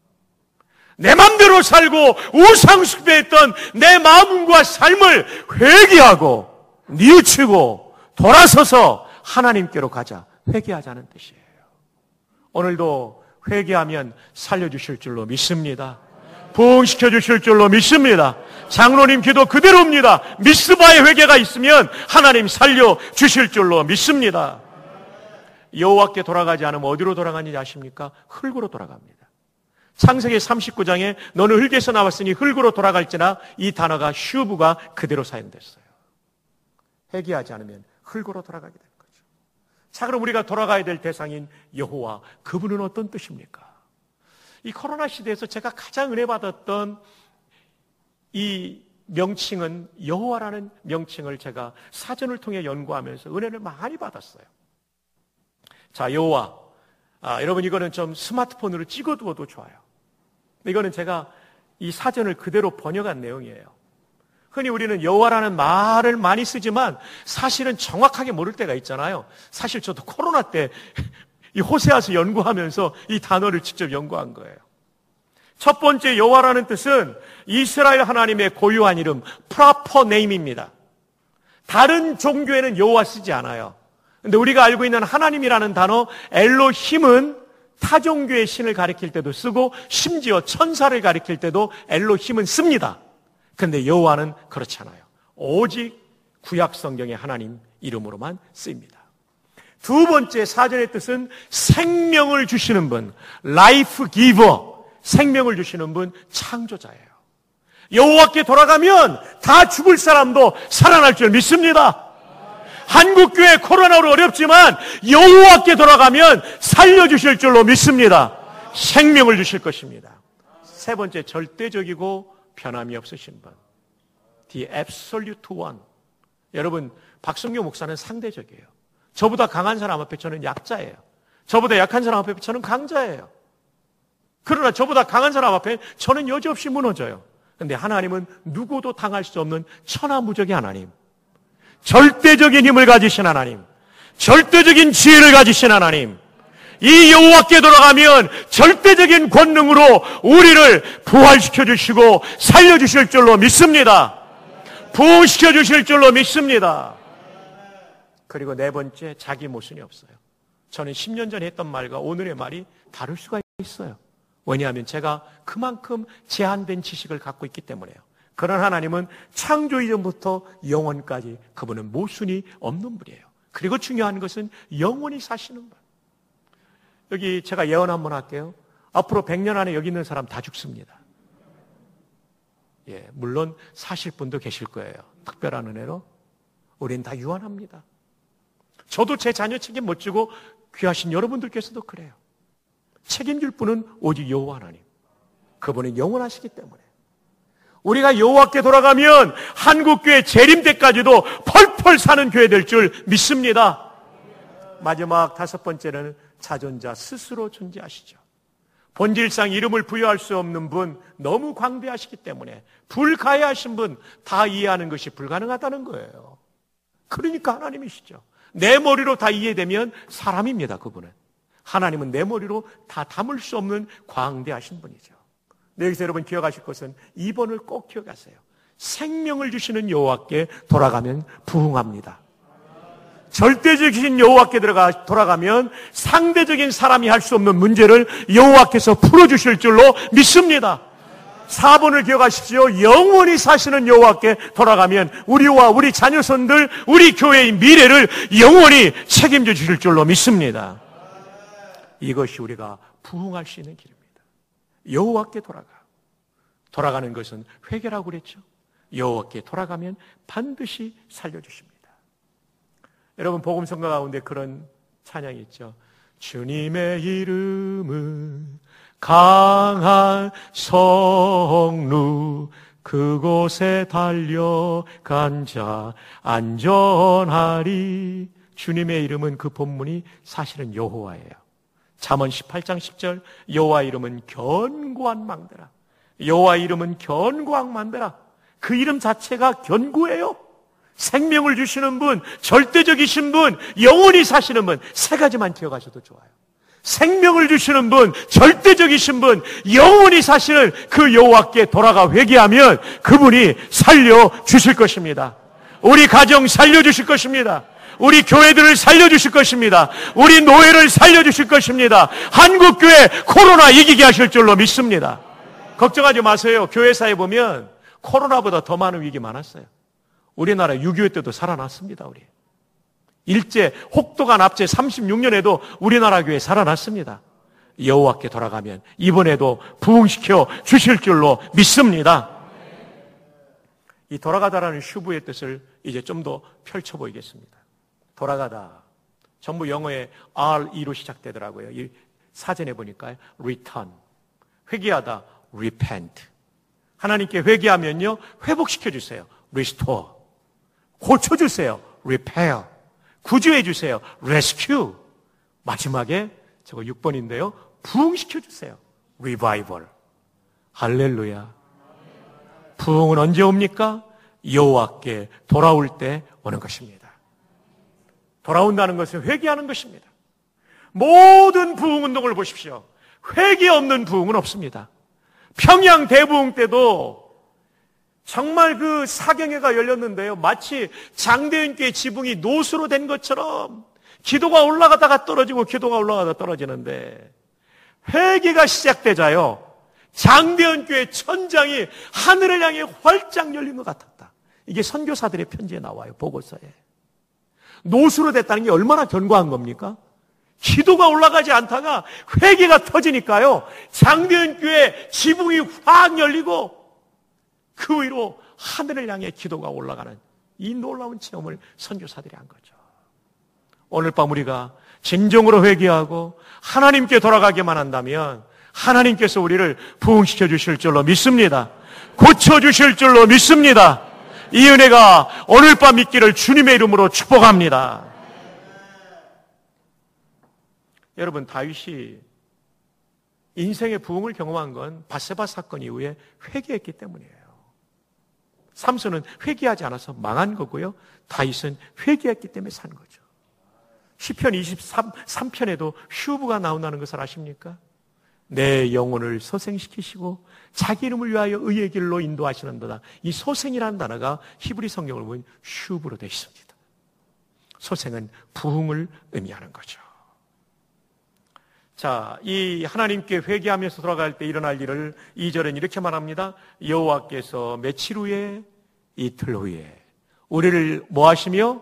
내 맘대로 살고 우상 숭배했던 내 마음과 삶을 회개하고 뉘우치고 돌아서서 하나님께로 가자, 회개하자는 뜻이에요. 오늘도 회개하면 살려주실 줄로 믿습니다. 부흥시켜 주실 줄로 믿습니다. 장로님 기도 그대로입니다. 미스바의 회개가 있으면 하나님 살려주실 줄로 믿습니다. 여호와께 돌아가지 않으면 어디로 돌아가는지 아십니까? 흙으로 돌아갑니다. 창세기 39장에 너는 흙에서 나왔으니 흙으로 돌아갈지나, 이 단어가 슈브가 그대로 사용됐어요. 회개하지 않으면 흙으로 돌아가게 되는 거죠. 자, 그럼 우리가 돌아가야 될 대상인 여호와, 그분은 어떤 뜻입니까? 이 코로나 시대에서 제가 가장 은혜 받았던 이 명칭은 여호와라는 명칭을 제가 사전을 통해 연구하면서 은혜를 많이 받았어요. 자, 여호와. 여러분, 이거는 좀 스마트폰으로 찍어두어도 좋아요. 이거는 제가 이 사전을 그대로 번역한 내용이에요. 흔히 우리는 여호와라는 말을 많이 쓰지만 사실은 정확하게 모를 때가 있잖아요. 사실 저도 코로나 때 이 호세아서 연구하면서 이 단어를 직접 연구한 거예요. 첫 번째 여호와라는 뜻은 이스라엘 하나님의 고유한 이름, 프로퍼 네임입니다. 다른 종교에는 여호와 쓰지 않아요. 근데 우리가 알고 있는 하나님이라는 단어 엘로힘은 타 종교의 신을 가리킬 때도 쓰고 심지어 천사를 가리킬 때도 엘로힘은 씁니다. 그런데 여호와는 그렇지 않아요. 오직 구약 성경의 하나님 이름으로만 쓰입니다. 두 번째 사전의 뜻은 생명을 주시는 분, 라이프 기버, 생명을 주시는 분, 창조자예요. 여호와께 돌아가면 다 죽을 사람도 살아날 줄 믿습니다. 한국교회 코로나로 어렵지만 여호와께 돌아가면 살려주실 줄로 믿습니다. 생명을 주실 것입니다. 세 번째, 절대적이고 변함이 없으신 분, The Absolute One. 여러분, 박성규 목사는 상대적이에요. 저보다 강한 사람 앞에 저는 약자예요. 저보다 약한 사람 앞에 저는 강자예요. 그러나 저보다 강한 사람 앞에 저는 여지없이 무너져요. 그런데 하나님은 누구도 당할 수 없는 천하무적의 하나님, 절대적인 힘을 가지신 하나님, 절대적인 지혜를 가지신 하나님, 이 여호와께 돌아가면 절대적인 권능으로 우리를 부활시켜 주시고 살려주실 줄로 믿습니다. 부흥시켜 주실 줄로 믿습니다. 그리고 네 번째, 자기 모순이 없어요. 저는 10년 전에 했던 말과 오늘의 말이 다를 수가 있어요. 왜냐하면 제가 그만큼 제한된 지식을 갖고 있기 때문에요. 그런 하나님은 창조 이전부터 영원까지 그분은 모순이 없는 분이에요. 그리고 중요한 것은 영원히 사시는 분. 여기 제가 예언 한번 할게요. 앞으로 100년 안에 여기 있는 사람 다 죽습니다. 예, 물론 사실 분도 계실 거예요. 특별한 은혜로. 우린 다 유한합니다. 저도 제 자녀 책임 못 지고 귀하신 여러분들께서도 그래요. 책임질 분은 오직 여호와 하나님. 그분은 영원하시기 때문에. 우리가 여호와께 돌아가면 한국교회 재림 때까지도 펄펄 사는 교회 될 줄 믿습니다. 마지막 다섯 번째는 자존자 스스로 존재하시죠. 본질상 이름을 부여할 수 없는 분, 너무 광대하시기 때문에 불가해하신 분 다 이해하는 것이 불가능하다는 거예요. 그러니까 하나님이시죠. 내 머리로 다 이해되면 사람입니다. 그분은. 하나님은 내 머리로 다 담을 수 없는 광대하신 분이죠. 여기서 여러분 기억하실 것은 2번을 꼭 기억하세요. 생명을 주시는 여호와께 돌아가면 부흥합니다. 절대적인 여호와께 돌아가면 상대적인 사람이 할 수 없는 문제를 여호와께서 풀어주실 줄로 믿습니다. 4번을 기억하십시오. 영원히 사시는 여호와께 돌아가면 우리와 우리 자녀손들, 우리 교회의 미래를 영원히 책임져 주실 줄로 믿습니다. 이것이 우리가 부흥할 수 있는 길입니다. 여호와께 돌아가는 것은 회개라고 그랬죠. 여호와께 돌아가면 반드시 살려주십니다. 여러분, 복음성가 가운데 그런 찬양이 있죠. 주님의 이름은 강한 성루, 그곳에 달려간 자 안전하리. 주님의 이름은 그 본문이 사실은 여호와예요. 잠언 18장 10절 여호와 이름은 견고한 망대라. 여호와 이름은 견고한 망대라. 그 이름 자체가 견고해요. 생명을 주시는 분, 절대적이신 분, 영원히 사시는 분, 세 가지만 기억하셔도 좋아요. 생명을 주시는 분, 절대적이신 분, 영원히 사시는 그 여호와께 돌아가 회개하면 그분이 살려주실 것입니다. 우리 가정 살려주실 것입니다. 우리 교회들을 살려주실 것입니다. 우리 노예를 살려주실 것입니다. 한국교회 코로나 이기게 하실 줄로 믿습니다. 걱정하지 마세요. 교회사에 보면 코로나보다 더 많은 위기 많았어요. 우리나라 6.25 때도 살아났습니다. 우리 일제 혹독한 압제 36년에도 우리나라 교회 살아났습니다. 여호와께 돌아가면 이번에도 부흥시켜 주실 줄로 믿습니다. 이 돌아가다라는 슈브의 뜻을 이제 좀 더 펼쳐 보이겠습니다. 돌아가다 전부 영어의 RE로 시작되더라고요. 이 사전에 보니까 return, 회개하다 repent. 하나님께 회개하면요 회복시켜 주세요. restore. 고쳐주세요. repair. 구조해주세요. rescue. 마지막에 저거 6번인데요. 부흥시켜주세요. revival. 할렐루야. 부흥은 언제 옵니까? 여호와께 돌아올 때 오는 것입니다. 돌아온다는 것은 회개하는 것입니다. 모든 부흥운동을 보십시오. 회개 없는 부흥은 없습니다. 평양 대부흥 때도 정말 그 사경회가 열렸는데요. 마치 장대인교회 지붕이 노수로 된 것처럼 기도가 올라가다가 떨어지고 기도가 올라가다가 떨어지는데 회개가 시작되자요. 장대인교회 천장이 하늘을 향해 활짝 열린 것 같았다. 이게 선교사들의 편지에 나와요. 보고서에. 노수로 됐다는 게 얼마나 견고한 겁니까? 기도가 올라가지 않다가 회개가 터지니까요. 장대인교회 지붕이 확 열리고 그 위로 하늘을 향해 기도가 올라가는 이 놀라운 체험을 선교사들이 한 거죠. 오늘 밤 우리가 진정으로 회개하고 하나님께 돌아가기만 한다면 하나님께서 우리를 부흥시켜 주실 줄로 믿습니다. 고쳐 주실 줄로 믿습니다. 이 은혜가 오늘 밤 있기를 주님의 이름으로 축복합니다. 여러분, 다윗이 인생의 부흥을 경험한 건 바세바 사건 이후에 회개했기 때문이에요. 삼손은 회개하지 않아서 망한 거고요. 다윗은 회개했기 때문에 산 거죠. 시편 23편에도 슈브가 나온다는 것을 아십니까? 내 영혼을 소생시키시고 자기 이름을 위하여 의의 길로 인도하시는도다. 이 소생이라는 단어가 히브리 성경을 보면 슈브로 되어 있습니다. 소생은 부흥을 의미하는 거죠. 자, 이 하나님께 회개하면서 돌아갈 때 일어날 일을 2절은 이렇게 말합니다. 여호와께서 며칠 후에, 이틀 후에 우리를 뭐 하시며?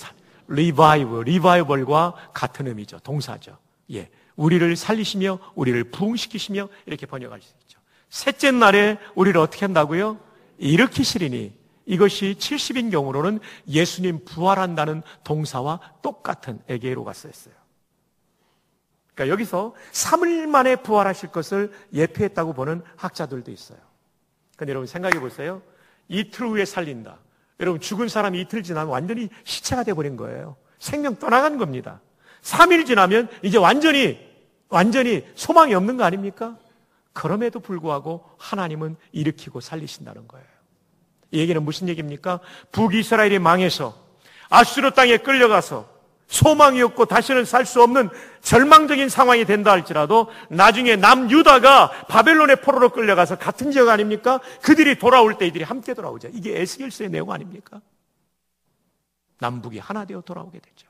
리바이벌과 같은 의미죠. 동사죠. 예, 우리를 살리시며 우리를 부흥시키시며 이렇게 번역할 수 있죠. 셋째 날에 우리를 어떻게 한다고요? 일으키시리니. 이것이 70인 경우로는 예수님 부활한다는 동사와 똑같은 에게로가 쓰였어요. 그러니까 여기서 3일 만에 부활하실 것을 예표했다고 보는 학자들도 있어요. 그런데 여러분 생각해 보세요. 이틀 후에 살린다. 여러분 죽은 사람이 이틀 지나면 완전히 시체가 돼버린 거예요. 생명 떠나간 겁니다. 3일 지나면 이제 완전히 소망이 없는 거 아닙니까? 그럼에도 불구하고 하나님은 일으키고 살리신다는 거예요. 이 얘기는 무슨 얘기입니까? 북이스라엘이 망해서 아수르 땅에 끌려가서 소망이 없고 다시는 살 수 없는 절망적인 상황이 된다 할지라도 나중에 남유다가 바벨론의 포로로 끌려가서 같은 지역 아닙니까? 그들이 돌아올 때 이들이 함께 돌아오죠. 이게 에스겔서의 내용 아닙니까? 남북이 하나 되어 돌아오게 되죠.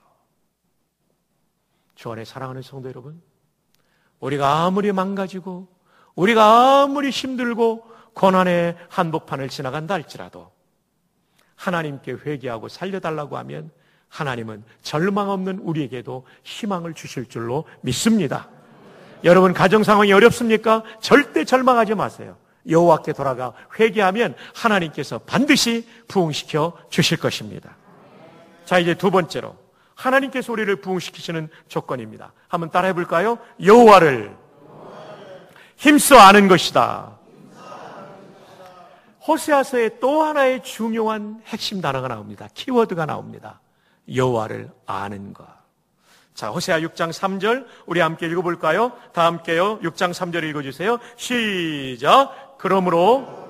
주 안에 사랑하는 성도 여러분, 우리가 아무리 망가지고 우리가 아무리 힘들고 고난의 한복판을 지나간다 할지라도 하나님께 회개하고 살려달라고 하면 하나님은 절망 없는 우리에게도 희망을 주실 줄로 믿습니다. 여러분 가정 상황이 어렵습니까? 절대 절망하지 마세요. 여호와께 돌아가 회개하면 하나님께서 반드시 부흥시켜 주실 것입니다. 자, 이제 두 번째로 하나님께서 우리를 부흥시키시는 조건입니다. 한번 따라해 볼까요? 여호와를 힘써 아는 것이다. 호세아서에 또 하나의 중요한 핵심 단어가 나옵니다. 키워드가 나옵니다. 여호와를 아는 것. 자, 호세아 6장 3절 우리 함께 읽어볼까요? 다 함께요. 6장 3절 읽어주세요. 시작. 그러므로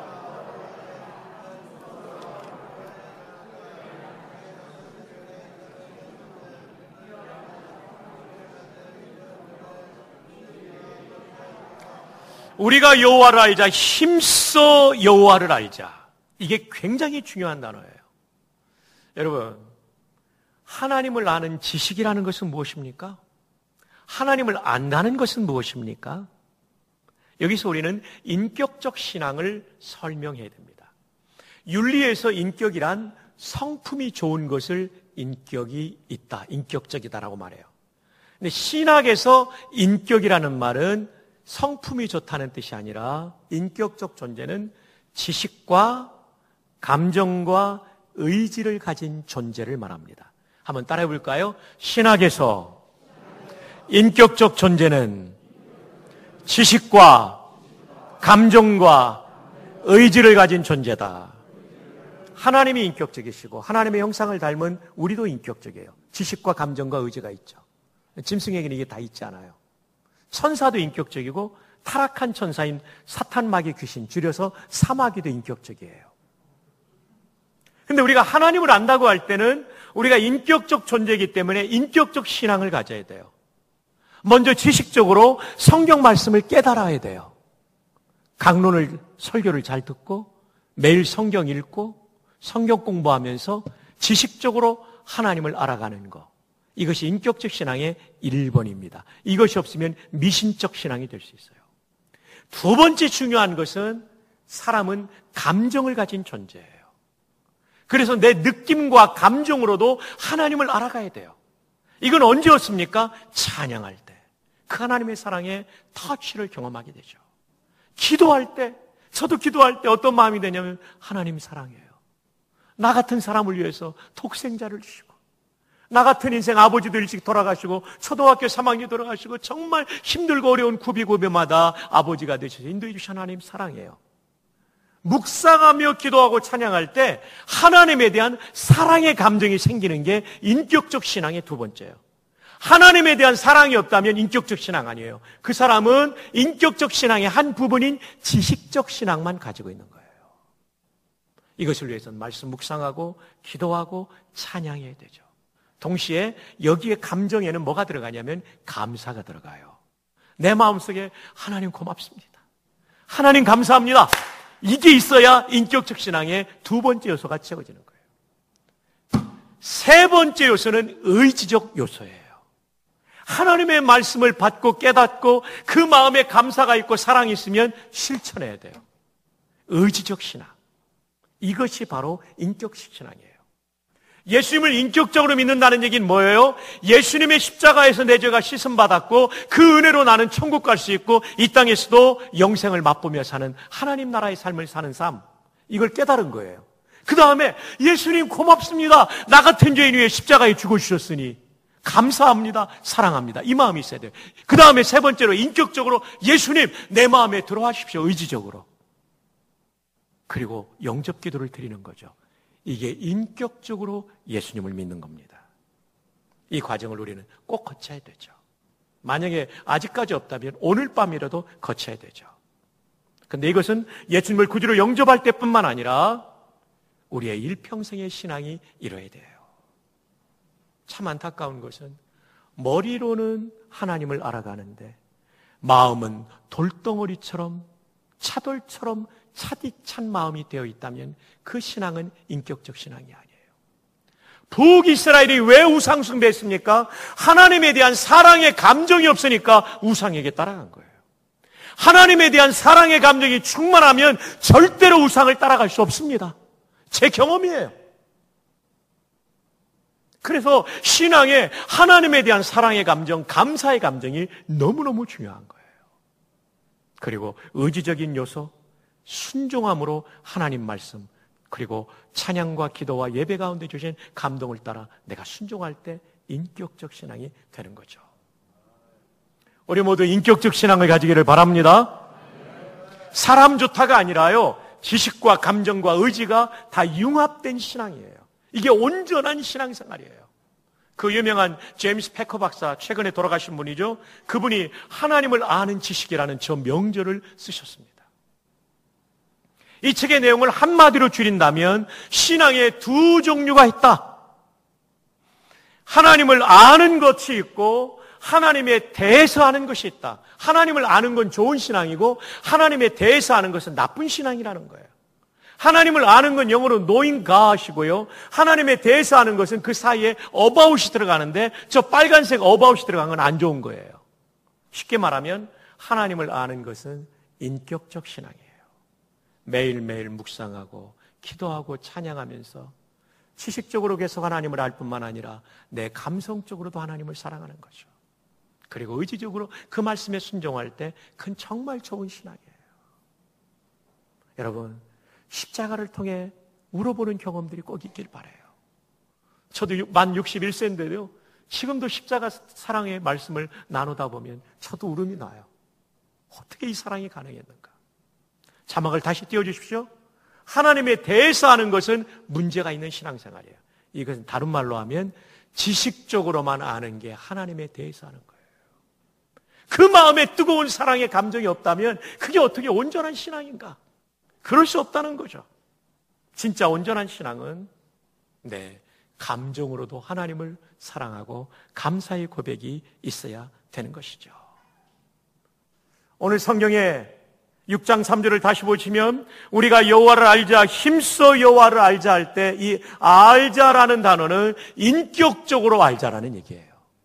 우리가 여호와를 알자, 힘써 여호와를 알자. 이게 굉장히 중요한 단어예요. 여러분, 하나님을 아는 지식이라는 것은 무엇입니까? 하나님을 안다는 것은 무엇입니까? 여기서 우리는 인격적 신앙을 설명해야 됩니다. 윤리에서 인격이란 성품이 좋은 것을 인격이 있다, 인격적이다라고 말해요. 근데 신학에서 인격이라는 말은 성품이 좋다는 뜻이 아니라 인격적 존재는 지식과 감정과 의지를 가진 존재를 말합니다. 한번 따라해 볼까요? 신학에서 인격적 존재는 지식과 감정과 의지를 가진 존재다. 하나님이 인격적이시고 하나님의 형상을 닮은 우리도 인격적이에요. 지식과 감정과 의지가 있죠. 짐승에게는 이게 다 있지 않아요. 천사도 인격적이고 타락한 천사인 사탄, 마귀, 귀신, 줄여서 사마귀도 인격적이에요. 근데 우리가 하나님을 안다고 할 때는 우리가 인격적 존재이기 때문에 인격적 신앙을 가져야 돼요. 먼저 지식적으로 성경 말씀을 깨달아야 돼요. 강론을, 설교를 잘 듣고 매일 성경 읽고 성경 공부하면서 지식적으로 하나님을 알아가는 것. 이것이 인격적 신앙의 1번입니다. 이것이 없으면 미신적 신앙이 될 수 있어요. 두 번째 중요한 것은 사람은 감정을 가진 존재예요. 그래서 내 느낌과 감정으로도 하나님을 알아가야 돼요. 이건 언제 얻습니까? 찬양할 때. 그 하나님의 사랑의 터치를 경험하게 되죠. 기도할 때, 저도 기도할 때 어떤 마음이 되냐면 하나님 사랑해요. 나 같은 사람을 위해서 독생자를 주시고 나 같은 인생 아버지도 일찍 돌아가시고 초등학교 3학년 돌아가시고 정말 힘들고 어려운 구비구비마다 아버지가 되셔서 인도해 주신 하나님 사랑해요. 묵상하며 기도하고 찬양할 때 하나님에 대한 사랑의 감정이 생기는 게 인격적 신앙의 두 번째예요. 하나님에 대한 사랑이 없다면 인격적 신앙 아니에요. 그 사람은 인격적 신앙의 한 부분인 지식적 신앙만 가지고 있는 거예요. 이것을 위해서는 말씀 묵상하고 기도하고 찬양해야 되죠. 동시에 여기에 감정에는 뭐가 들어가냐면 감사가 들어가요. 내 마음속에 하나님 고맙습니다. 하나님 감사합니다. 이게 있어야 인격적 신앙의 두 번째 요소가 채워지는 거예요. 세 번째 요소는 의지적 요소예요. 하나님의 말씀을 받고 깨닫고 그 마음에 감사가 있고 사랑이 있으면 실천해야 돼요. 의지적 신앙. 이것이 바로 인격적 신앙이에요. 예수님을 인격적으로 믿는다는 얘기는 뭐예요? 예수님의 십자가에서 내 죄가 씻음받았고 그 은혜로 나는 천국 갈 수 있고 이 땅에서도 영생을 맛보며 사는 하나님 나라의 삶을 사는 삶, 이걸 깨달은 거예요. 그 다음에 예수님 고맙습니다. 나 같은 죄인 위해 십자가에 죽어주셨으니 감사합니다. 사랑합니다. 이 마음이 있어야 돼요. 그 다음에 세 번째로 인격적으로 예수님 내 마음에 들어와십시오. 의지적으로. 그리고 영접 기도를 드리는 거죠. 이게 인격적으로 예수님을 믿는 겁니다. 이 과정을 우리는 꼭 거쳐야 되죠. 만약에 아직까지 없다면 오늘 밤이라도 거쳐야 되죠. 그런데 이것은 예수님을 구주로 영접할 때뿐만 아니라 우리의 일평생의 신앙이 이뤄야 돼요. 참 안타까운 것은 머리로는 하나님을 알아가는데 마음은 돌덩어리처럼 차돌처럼 차디찬 마음이 되어 있다면 그 신앙은 인격적 신앙이 아니에요. 북이스라엘이 왜 우상 숭배했습니까? 하나님에 대한 사랑의 감정이 없으니까 우상에게 따라간 거예요. 하나님에 대한 사랑의 감정이 충만하면 절대로 우상을 따라갈 수 없습니다. 제 경험이에요. 그래서 신앙에 하나님에 대한 사랑의 감정, 감사의 감정이 너무너무 중요한 거예요. 그리고 의지적인 요소, 순종함으로 하나님 말씀, 그리고 찬양과 기도와 예배 가운데 주신 감동을 따라 내가 순종할 때 인격적 신앙이 되는 거죠. 우리 모두 인격적 신앙을 가지기를 바랍니다. 사람 좋다가 아니라요, 지식과 감정과 의지가 다 융합된 신앙이에요. 이게 온전한 신앙생활이에요. 그 유명한 제임스 패커 박사, 최근에 돌아가신 분이죠. 그분이 하나님을 아는 지식이라는 저 명절을 쓰셨습니다. 이 책의 내용을 한마디로 줄인다면 신앙에 두 종류가 있다. 하나님을 아는 것이 있고 하나님에 대해서 아는 것이 있다. 하나님을 아는 건 좋은 신앙이고 하나님에 대해서 아는 것은 나쁜 신앙이라는 거예요. 하나님을 아는 건 영어로 knowing God이고요. 하나님에 대해서 아는 것은 그 사이에 about이 들어가는데 저 빨간색 about이 들어간 건 안 좋은 거예요. 쉽게 말하면 하나님을 아는 것은 인격적 신앙이에요. 매일매일 묵상하고 기도하고 찬양하면서 지식적으로 계속 하나님을 알 뿐만 아니라 내 감성적으로도 하나님을 사랑하는 거죠. 그리고 의지적으로 그 말씀에 순종할 때 그건 정말 좋은 신앙이에요. 여러분, 십자가를 통해 울어보는 경험들이 꼭 있길 바라요. 저도 만 61세인데요. 지금도 십자가 사랑의 말씀을 나누다 보면 저도 울음이 나요. 어떻게 이 사랑이 가능했는가? 자막을 다시 띄워주십시오. 하나님에 대해서 아는 것은 문제가 있는 신앙생활이에요. 이것은 다른 말로 하면 지식적으로만 아는 게 하나님에 대해서 아는 거예요. 그 마음에 뜨거운 사랑의 감정이 없다면 그게 어떻게 온전한 신앙인가? 그럴 수 없다는 거죠. 진짜 온전한 신앙은 감정으로도 하나님을 사랑하고 감사의 고백이 있어야 되는 것이죠. 오늘 성경에 6장 3절을 다시 보시면 우리가 여호와를 알자, 힘써 여호와를 알자 할 때 이 알자라는 단어는 인격적으로 알자라는 얘기예요.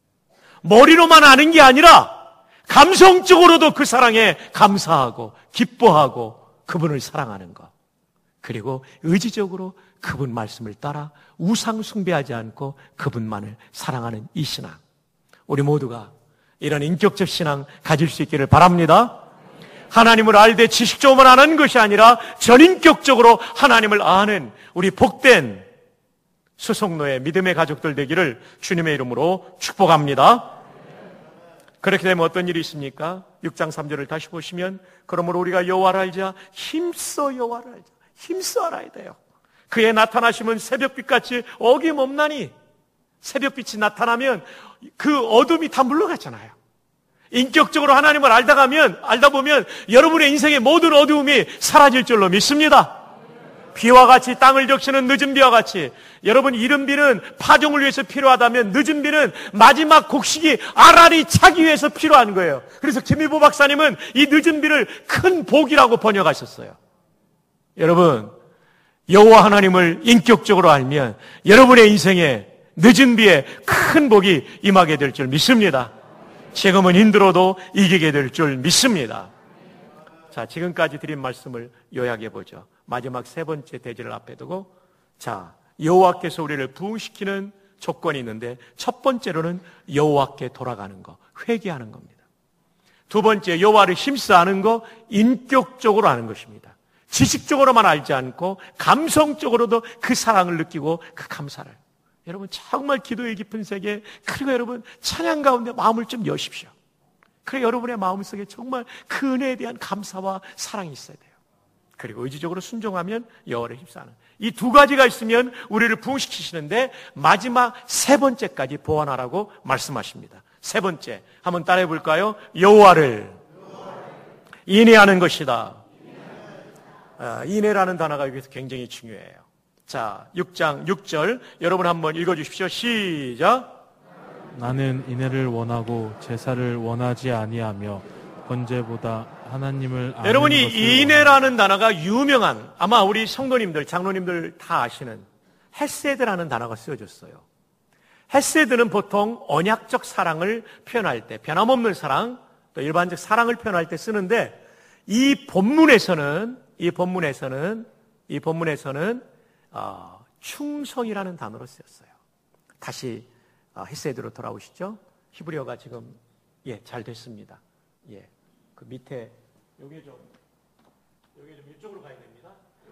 머리로만 아는 게 아니라 감성적으로도 그 사랑에 감사하고 기뻐하고 그분을 사랑하는 것. 그리고 의지적으로 그분 말씀을 따라 우상 숭배하지 않고 그분만을 사랑하는 이 신앙. 우리 모두가 이런 인격적 신앙 가질 수 있기를 바랍니다. 하나님을 알되 지식적으로만 아는 것이 아니라 전인격적으로 하나님을 아는 우리 복된 수송노의 믿음의 가족들 되기를 주님의 이름으로 축복합니다. 그렇게 되면 어떤 일이 있습니까? 6장 3절을 다시 보시면 그러므로 우리가 여호와를 알자, 힘써 여호와를 알자. 힘써 알아야 돼요. 그의 나타나심은 새벽빛같이 어김없나니 새벽빛이 나타나면 그 어둠이 다 물러가잖아요. 인격적으로 하나님을 알다 보면 여러분의 인생의 모든 어두움이 사라질 줄로 믿습니다. 비와 같이 땅을 적시는 늦은 비와 같이 여러분 이른 비는 파종을 위해서 필요하다면 늦은 비는 마지막 곡식이 알알이 차기 위해서 필요한 거예요. 그래서 김일보 박사님은 이 늦은 비를 큰 복이라고 번역하셨어요. 여러분 여호와 하나님을 인격적으로 알면 여러분의 인생에 늦은 비에 큰 복이 임하게 될 줄 믿습니다. 지금은 힘들어도 이기게 될 줄 믿습니다. 자, 지금까지 드린 말씀을 요약해 보죠. 마지막 세 번째 대지를 앞에 두고 여호와께서 우리를 부흥시키는 조건이 있는데 첫 번째로는 여호와께 돌아가는 거, 회개하는 겁니다. 두 번째, 여호와를 힘써 아는 거, 인격적으로 아는 것입니다. 지식적으로만 알지 않고 감성적으로도 그 사랑을 느끼고 그 감사를. 여러분 정말 기도의 깊은 세계, 그리고 여러분 찬양 가운데 마음을 좀 여십시오. 그리고 여러분의 마음속에 정말 그 은혜에 대한 감사와 사랑이 있어야 돼요. 그리고 의지적으로 순종하면 여호와를 힘써하는 이 두 가지가 있으면 우리를 부흥시키시는데 마지막 세 번째까지 보완하라고 말씀하십니다. 세 번째 한번 따라해 볼까요? 여호와를 인내하는 것이다. 인내라는 단어가 여기서 굉장히 중요해요. 자, 6장 6절 여러분 한번 읽어주십시오. 시작. 나는 인애를 원하고 제사를 원하지 아니하며 번제보다 하나님을 아는 여러분이 것을 인애라는 단어가 유명한, 아마 우리 성도님들, 장로님들 다 아시는 헤세드라는 단어가 쓰여졌어요. 헤세드는 보통 언약적 사랑을 표현할 때, 변함없는 사랑, 또 일반적 사랑을 표현할 때 쓰는데 이 본문에서는 충성이라는 단어로 쓰였어요. 다시 헤세드로 돌아오시죠. 히브리어가 지금 잘 됐습니다. 그 밑에 요게 좀 이쪽으로 가야 됩니다.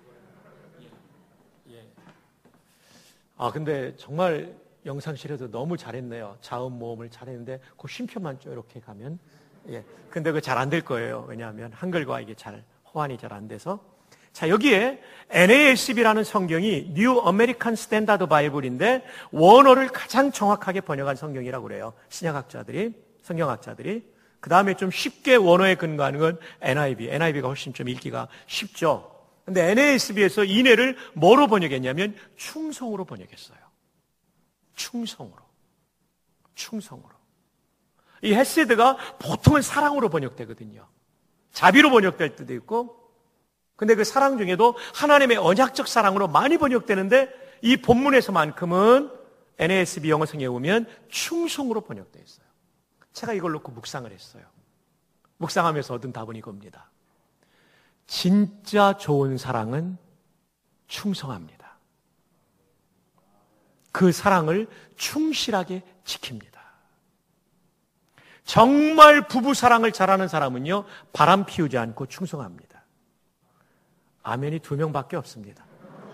근데 정말 영상실에도 너무 잘했네요. 자음 모음을 잘했는데 그 쉼표만 좀 이렇게 가면 근데 그거 잘 안 될 거예요. 왜냐하면 한글과 이게 잘 호환이 잘 안 돼서 자, 여기에 NASB라는 성경이 뉴 아메리칸 스탠다드 바이블인데 원어를 가장 정확하게 번역한 성경이라고 그래요. 신약학자들이, 성경학자들이. 그 다음에 좀 쉽게 원어에 근거하는 건 NIV가 훨씬 좀 읽기가 쉽죠. 근데 NASB에서 인애를 뭐로 번역했냐면 충성으로 번역했어요. 충성으로. 이 헤세드가 보통은 사랑으로 번역되거든요. 자비로 번역될 때도 있고, 근데 그 사랑 중에도 하나님의 언약적 사랑으로 많이 번역되는데 이 본문에서만큼은 NASB 영어성에 보면 충성으로 번역되어 있어요. 제가 이걸 놓고 묵상을 했어요. 묵상하면서 얻은 답은 이겁니다. 진짜 좋은 사랑은 충성합니다. 그 사랑을 충실하게 지킵니다. 정말 부부 사랑을 잘하는 사람은요, 바람 피우지 않고 충성합니다. 아멘이 2명밖에 없습니다.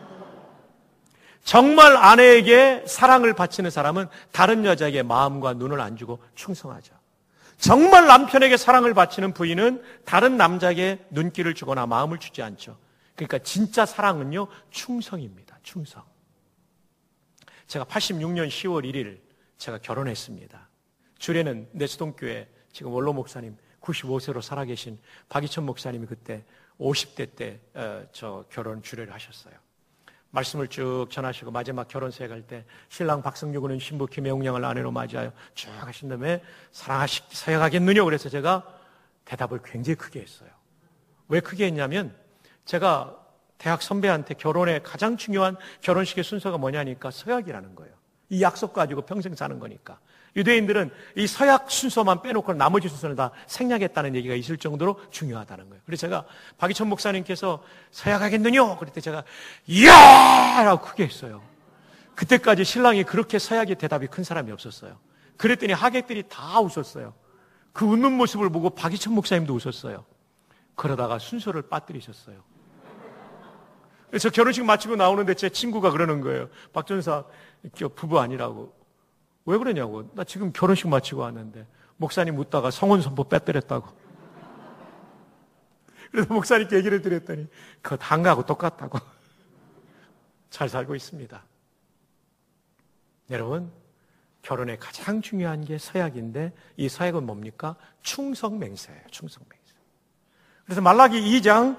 정말 아내에게 사랑을 바치는 사람은 다른 여자에게 마음과 눈을 안 주고 충성하죠. 정말 남편에게 사랑을 바치는 부인은 다른 남자에게 눈길을 주거나 마음을 주지 않죠. 그러니까 진짜 사랑은요, 충성입니다. 충성. 제가 86년 10월 1일 제가 결혼했습니다. 주례는 내수동교회 지금 원로 목사님 95세로 살아계신 박이천 목사님이 그때 50대 때 저 결혼 주례를 하셨어요. 말씀을 쭉 전하시고 마지막 결혼식에 갈 때 신랑 박성규 군은 신부 김혜웅 양을 아내로 맞이하여 쭉 하신 다음에 사역하겠느냐 그래서 제가 대답을 굉장히 크게 했어요. 왜 크게 했냐면 제가 대학 선배한테 결혼의 가장 중요한 결혼식의 순서가 뭐냐니까 서약이라는 거예요. 이 약속 가지고 평생 사는 거니까. 유대인들은 이 서약 순서만 빼놓고 나머지 순서는 다 생략했다는 얘기가 있을 정도로 중요하다는 거예요. 그래서 제가 박이천 목사님께서 서약하겠느냐? 그랬더니 제가 이야! 라고 크게 했어요. 그때까지 신랑이 그렇게 서약의 대답이 큰 사람이 없었어요. 그랬더니 하객들이 다 웃었어요. 그 웃는 모습을 보고 박이천 목사님도 웃었어요. 그러다가 순서를 빠뜨리셨어요. 그래서 결혼식 마치고 나오는데 제 친구가 그러는 거예요. 박 전사 부부 아니라고. 왜 그러냐고. 나 지금 결혼식 마치고 왔는데 목사님 묻다가 성혼 선포 빼뜨렸다고. 그래서 목사님께 얘기를 드렸더니 그거 한가하고 똑같다고. 잘 살고 있습니다. 여러분, 결혼의 가장 중요한 게 서약인데 이 서약은 뭡니까? 충성맹세예요. 충성맹세. 그래서 말라기 2장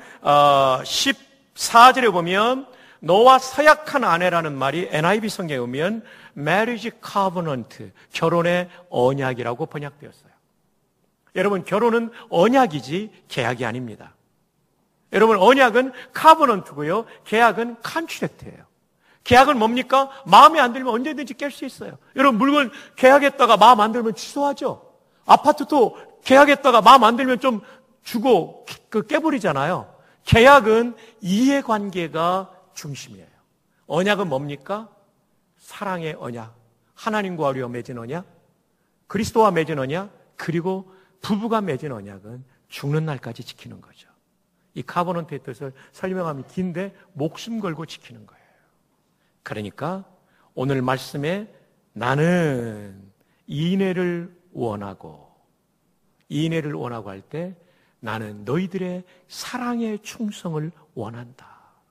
14절에 보면 너와 서약한 아내라는 말이 NIV 성경에 보면 marriage covenant, 결혼의 언약이라고 번역되었어요. 여러분, 결혼은 언약이지 계약이 아닙니다. 여러분, 언약은 covenant고요. 계약은 contract예요. 계약은 뭡니까? 마음에 안 들면 언제든지 깰 수 있어요. 여러분, 물건 계약했다가 마음 안 들면 취소하죠. 아파트도 계약했다가 마음 안 들면 좀 주고 깨버리잖아요. 계약은 이해관계가 중심이에요. 언약은 뭡니까? 사랑의 언약, 하나님과 우리와 맺은 언약, 그리스도와 맺은 언약, 그리고 부부가 맺은 언약은 죽는 날까지 지키는 거죠. 이 카버넌트의 뜻을 설명하면 긴데 목숨 걸고 지키는 거예요. 그러니까 오늘 말씀에 나는 인애를 원하고 할 때 나는 너희들의 사랑의 충성을 원한다.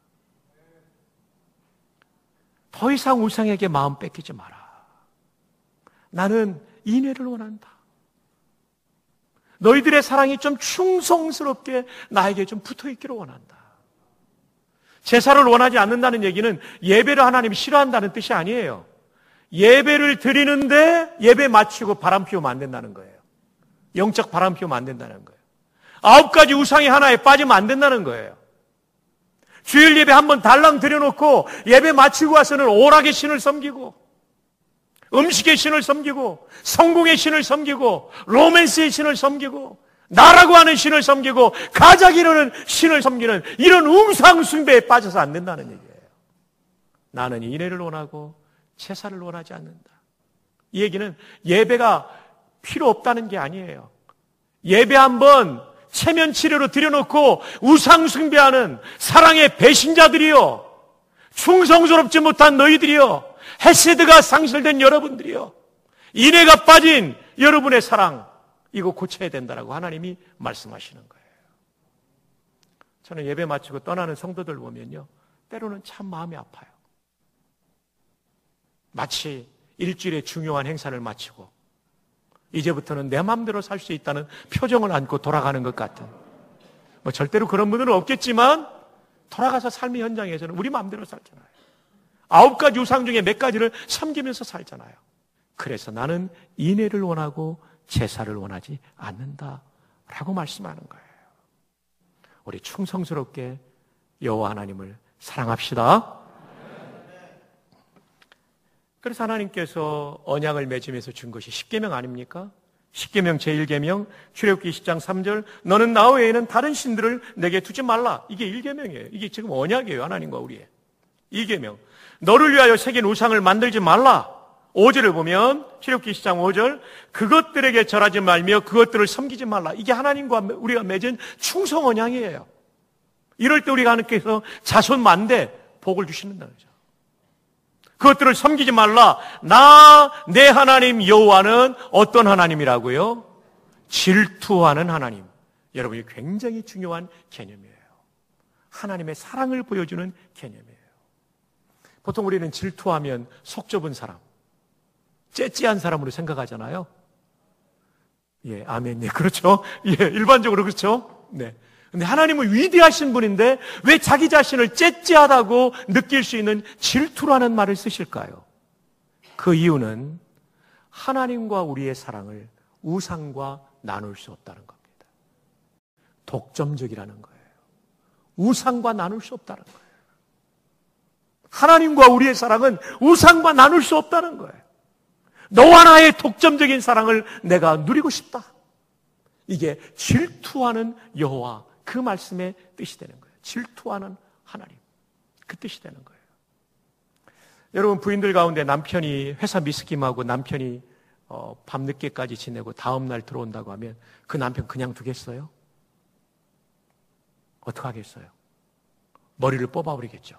더 이상 우상에게 마음 뺏기지 마라. 나는 인애를 원한다. 너희들의 사랑이 좀 충성스럽게 나에게 좀 붙어있기를 원한다. 제사를 원하지 않는다는 얘기는 예배를 하나님이 싫어한다는 뜻이 아니에요. 예배를 드리는데 예배 마치고 바람 피우면 안 된다는 거예요. 영적 바람 피우면 안 된다는 거예요. 9가지 우상이 하나에 빠지면 안 된다는 거예요. 주일 예배 한번 달랑 드려놓고 예배 마치고 와서는 오락의 신을 섬기고 음식의 신을 섬기고 성공의 신을 섬기고 로맨스의 신을 섬기고 나라고 하는 신을 섬기고 가작이라는 신을 섬기는 이런 우상 숭배에 빠져서 안 된다는 얘기예요. 나는 인애를 원하고 제사를 원하지 않는다. 이 얘기는 예배가 필요 없다는 게 아니에요. 예배 한번 체면 치료로 드려놓고 우상 숭배하는 사랑의 배신자들이요, 충성스럽지 못한 너희들이요, 헤세드가 상실된 여러분들이요, 인애가 빠진 여러분의 사랑, 이거 고쳐야 된다라고 하나님이 말씀하시는 거예요. 저는 예배 마치고 떠나는 성도들 보면요, 때로는 참 마음이 아파요. 마치 일주일의 중요한 행사를 마치고 이제부터는 내 마음대로 살 수 있다는 표정을 안고 돌아가는 것 같은, 뭐 절대로 그런 분들은 없겠지만 돌아가서 삶의 현장에서는 우리 마음대로 살잖아요. 9가지 우상 중에 몇 가지를 섬기면서 살잖아요. 그래서 나는 인애를 원하고 제사를 원하지 않는다라고 말씀하는 거예요. 우리 충성스럽게 여호와 하나님을 사랑합시다. 그래서 하나님께서 언약을 맺으면서 준 것이 십계명 아닙니까? 십계명 제1계명 출애굽기 20장 3절, 너는 나 외에는 다른 신들을 내게 두지 말라. 이게 1계명이에요. 이게 지금 언약이에요. 하나님과 우리의 2계명, 너를 위하여 새긴 우상을 만들지 말라. 5절을 보면 출애굽기 20장 5절, 그것들에게 절하지 말며 그것들을 섬기지 말라. 이게 하나님과 우리가 맺은 충성 언약이에요. 이럴 때 우리가 하나님께서 자손 만대 복을 주시는다는 거죠. 그것들을 섬기지 말라. 내 하나님 여호와는 어떤 하나님이라고요? 질투하는 하나님. 여러분이 굉장히 중요한 개념이에요. 하나님의 사랑을 보여주는 개념이에요. 보통 우리는 질투하면 속 좁은 사람, 째찌한 사람으로 생각하잖아요. 예, 아멘. 예, 그렇죠. 예, 일반적으로 그렇죠. 네. 근데 하나님은 위대하신 분인데 왜 자기 자신을 째째하다고 느낄 수 있는 질투라는 말을 쓰실까요? 그 이유는 하나님과 우리의 사랑을 우상과 나눌 수 없다는 겁니다. 독점적이라는 거예요. 우상과 나눌 수 없다는 거예요. 하나님과 우리의 사랑은 우상과 나눌 수 없다는 거예요. 너와 나의 독점적인 사랑을 내가 누리고 싶다. 이게 질투하는 여호와, 그 말씀의 뜻이 되는 거예요. 질투하는 하나님, 그 뜻이 되는 거예요. 여러분, 부인들 가운데 남편이 회사 미스김하고 남편이 밤늦게까지 지내고 다음날 들어온다고 하면 그 남편 그냥 두겠어요? 어떡하겠어요? 머리를 뽑아버리겠죠.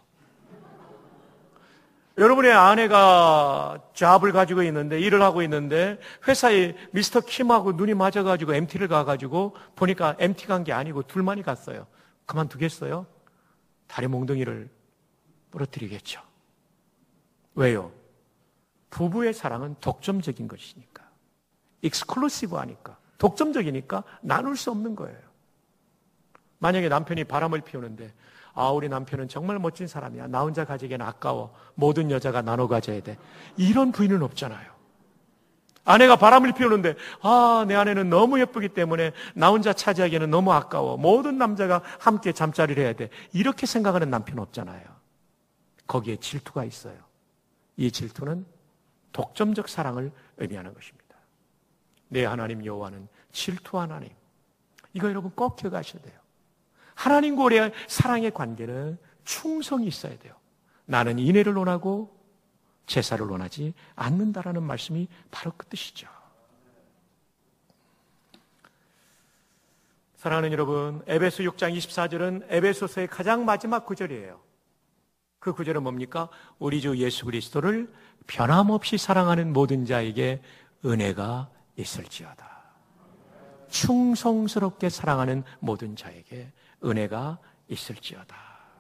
여러분의 아내가 잡을 가지고 있는데, 일을 하고 있는데 회사에 미스터 킴하고 눈이 맞아가지고 MT를 가가지고 보니까 MT 간 게 아니고 둘만이 갔어요. 그만두겠어요? 다리 몽둥이를 부러뜨리겠죠. 왜요? 부부의 사랑은 독점적인 것이니까, 익스클루시브하니까, 독점적이니까 나눌 수 없는 거예요. 만약에 남편이 바람을 피우는데, 우리 남편은 정말 멋진 사람이야, 나 혼자 가지기엔 아까워, 모든 여자가 나눠 가져야 돼, 이런 부인은 없잖아요. 아내가 바람을 피우는데 내 아내는 너무 예쁘기 때문에 나 혼자 차지하기에는 너무 아까워, 모든 남자가 함께 잠자리를 해야 돼, 이렇게 생각하는 남편은 없잖아요. 거기에 질투가 있어요. 이 질투는 독점적 사랑을 의미하는 것입니다. 내 하나님 여호와는 질투하는 하나님. 이거 여러분 꼭 기억하셔야 돼요. 하나님과 우리의 사랑의 관계는 충성이 있어야 돼요. 나는 인애를 원하고 제사를 원하지 않는다라는 말씀이 바로 그 뜻이죠. 사랑하는 여러분, 에베소 6장 24절은 에베소서의 가장 마지막 구절이에요. 그 구절은 뭡니까? 우리 주 예수 그리스도를 변함없이 사랑하는 모든 자에게 은혜가 있을지어다. 충성스럽게 사랑하는 모든 자에게 은혜가 있을지어다.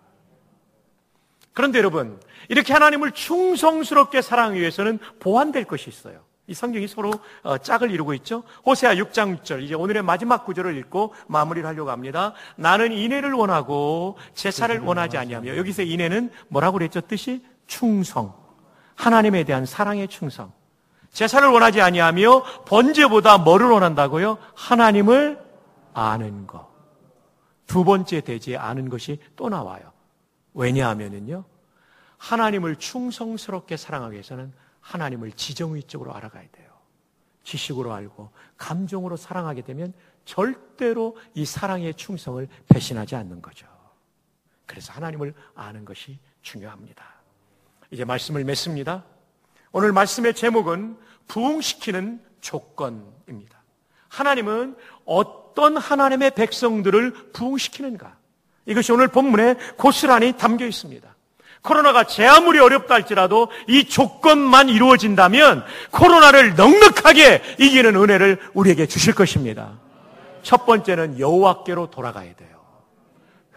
그런데 여러분, 이렇게 하나님을 충성스럽게 사랑하기 위해서는 보완될 것이 있어요. 이 성경이 서로 짝을 이루고 있죠. 호세아 6장 6절, 이제 오늘의 마지막 구절을 읽고 마무리를 하려고 합니다. 나는 인애를 원하고 제사를 원하지 아니하며, 여기서 인애는 뭐라고 그랬죠? 뜻이 충성, 하나님에 대한 사랑의 충성. 제사를 원하지 아니하며 번제보다 뭐를 원한다고요? 하나님을 아는 것. 두 번째 대지에 아는 것이 또 나와요. 왜냐하면은요, 하나님을 충성스럽게 사랑하기 위해서는 하나님을 지정의적으로 알아가야 돼요. 지식으로 알고 감정으로 사랑하게 되면 절대로 이 사랑의 충성을 배신하지 않는 거죠. 그래서 하나님을 아는 것이 중요합니다. 이제 말씀을 맺습니다. 오늘 말씀의 제목은 부흥시키는 조건입니다. 하나님은 어떤 하나님의 백성들을 부흥시키는가? 이것이 오늘 본문에 고스란히 담겨 있습니다. 코로나가 제 아무리 어렵다 할지라도 이 조건만 이루어진다면 코로나를 넉넉하게 이기는 은혜를 우리에게 주실 것입니다. 첫 번째는 여호와께로 돌아가야 돼요.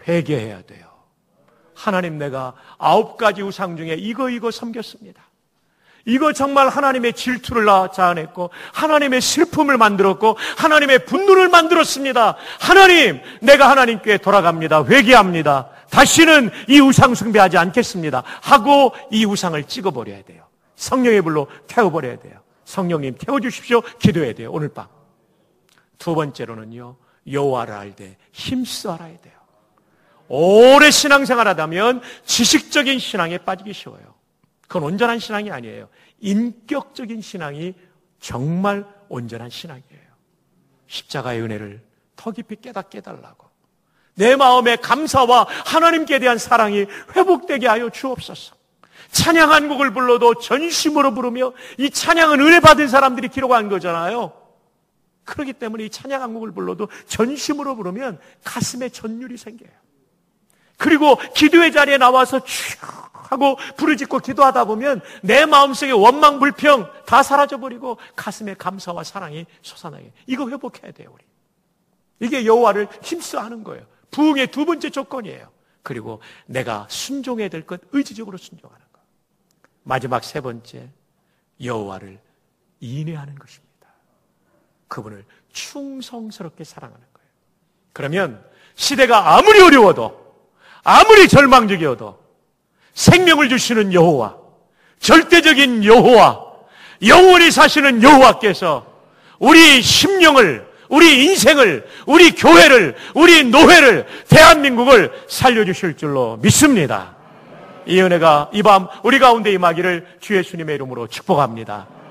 회개해야 돼요. 하나님, 내가 9가지 우상 중에 이거 섬겼습니다. 이거 정말 하나님의 질투를 자아냈고 하나님의 슬픔을 만들었고 하나님의 분노를 만들었습니다. 하나님, 내가 하나님께 돌아갑니다. 회개합니다. 다시는 이 우상 숭배하지 않겠습니다 하고 이 우상을 찍어버려야 돼요. 성령의 불로 태워버려야 돼요. 성령님 태워주십시오. 기도해야 돼요. 오늘 밤. 두 번째로는요, 여호와를 알되 힘써 알아야 돼요. 오래 신앙생활 하다면 지식적인 신앙에 빠지기 쉬워요. 그건 온전한 신앙이 아니에요. 인격적인 신앙이 정말 온전한 신앙이에요. 십자가의 은혜를 더 깊이 깨닫게 해달라고, 내 마음의 감사와 하나님께 대한 사랑이 회복되게 하여 주옵소서. 찬양 한 곡을 불러도 전심으로 부르며, 이 찬양은 은혜 받은 사람들이 기록한 거잖아요. 그렇기 때문에 이 찬양 한 곡을 불러도 전심으로 부르면 가슴에 전율이 생겨요. 그리고 기도의 자리에 나와서 쭉 하고 부르짖고 기도하다 보면 내 마음속에 원망, 불평 다 사라져버리고 가슴에 감사와 사랑이 솟아나게. 이거 회복해야 돼요, 우리. 이게 여호와를 힘써 하는 거예요. 부흥의 두 번째 조건이에요. 그리고 내가 순종해야 될 것, 의지적으로 순종하는 것. 마지막 세 번째, 여호와를 인내하는 것입니다. 그분을 충성스럽게 사랑하는 거예요. 그러면 시대가 아무리 어려워도, 아무리 절망적이어도 생명을 주시는 여호와, 절대적인 여호와, 영원히 사시는 여호와께서 우리 심령을, 우리 인생을, 우리 교회를, 우리 노회를, 대한민국을 살려주실 줄로 믿습니다. 이 은혜가 이 밤 우리 가운데 임하기를 주 예수님의 이름으로 축복합니다.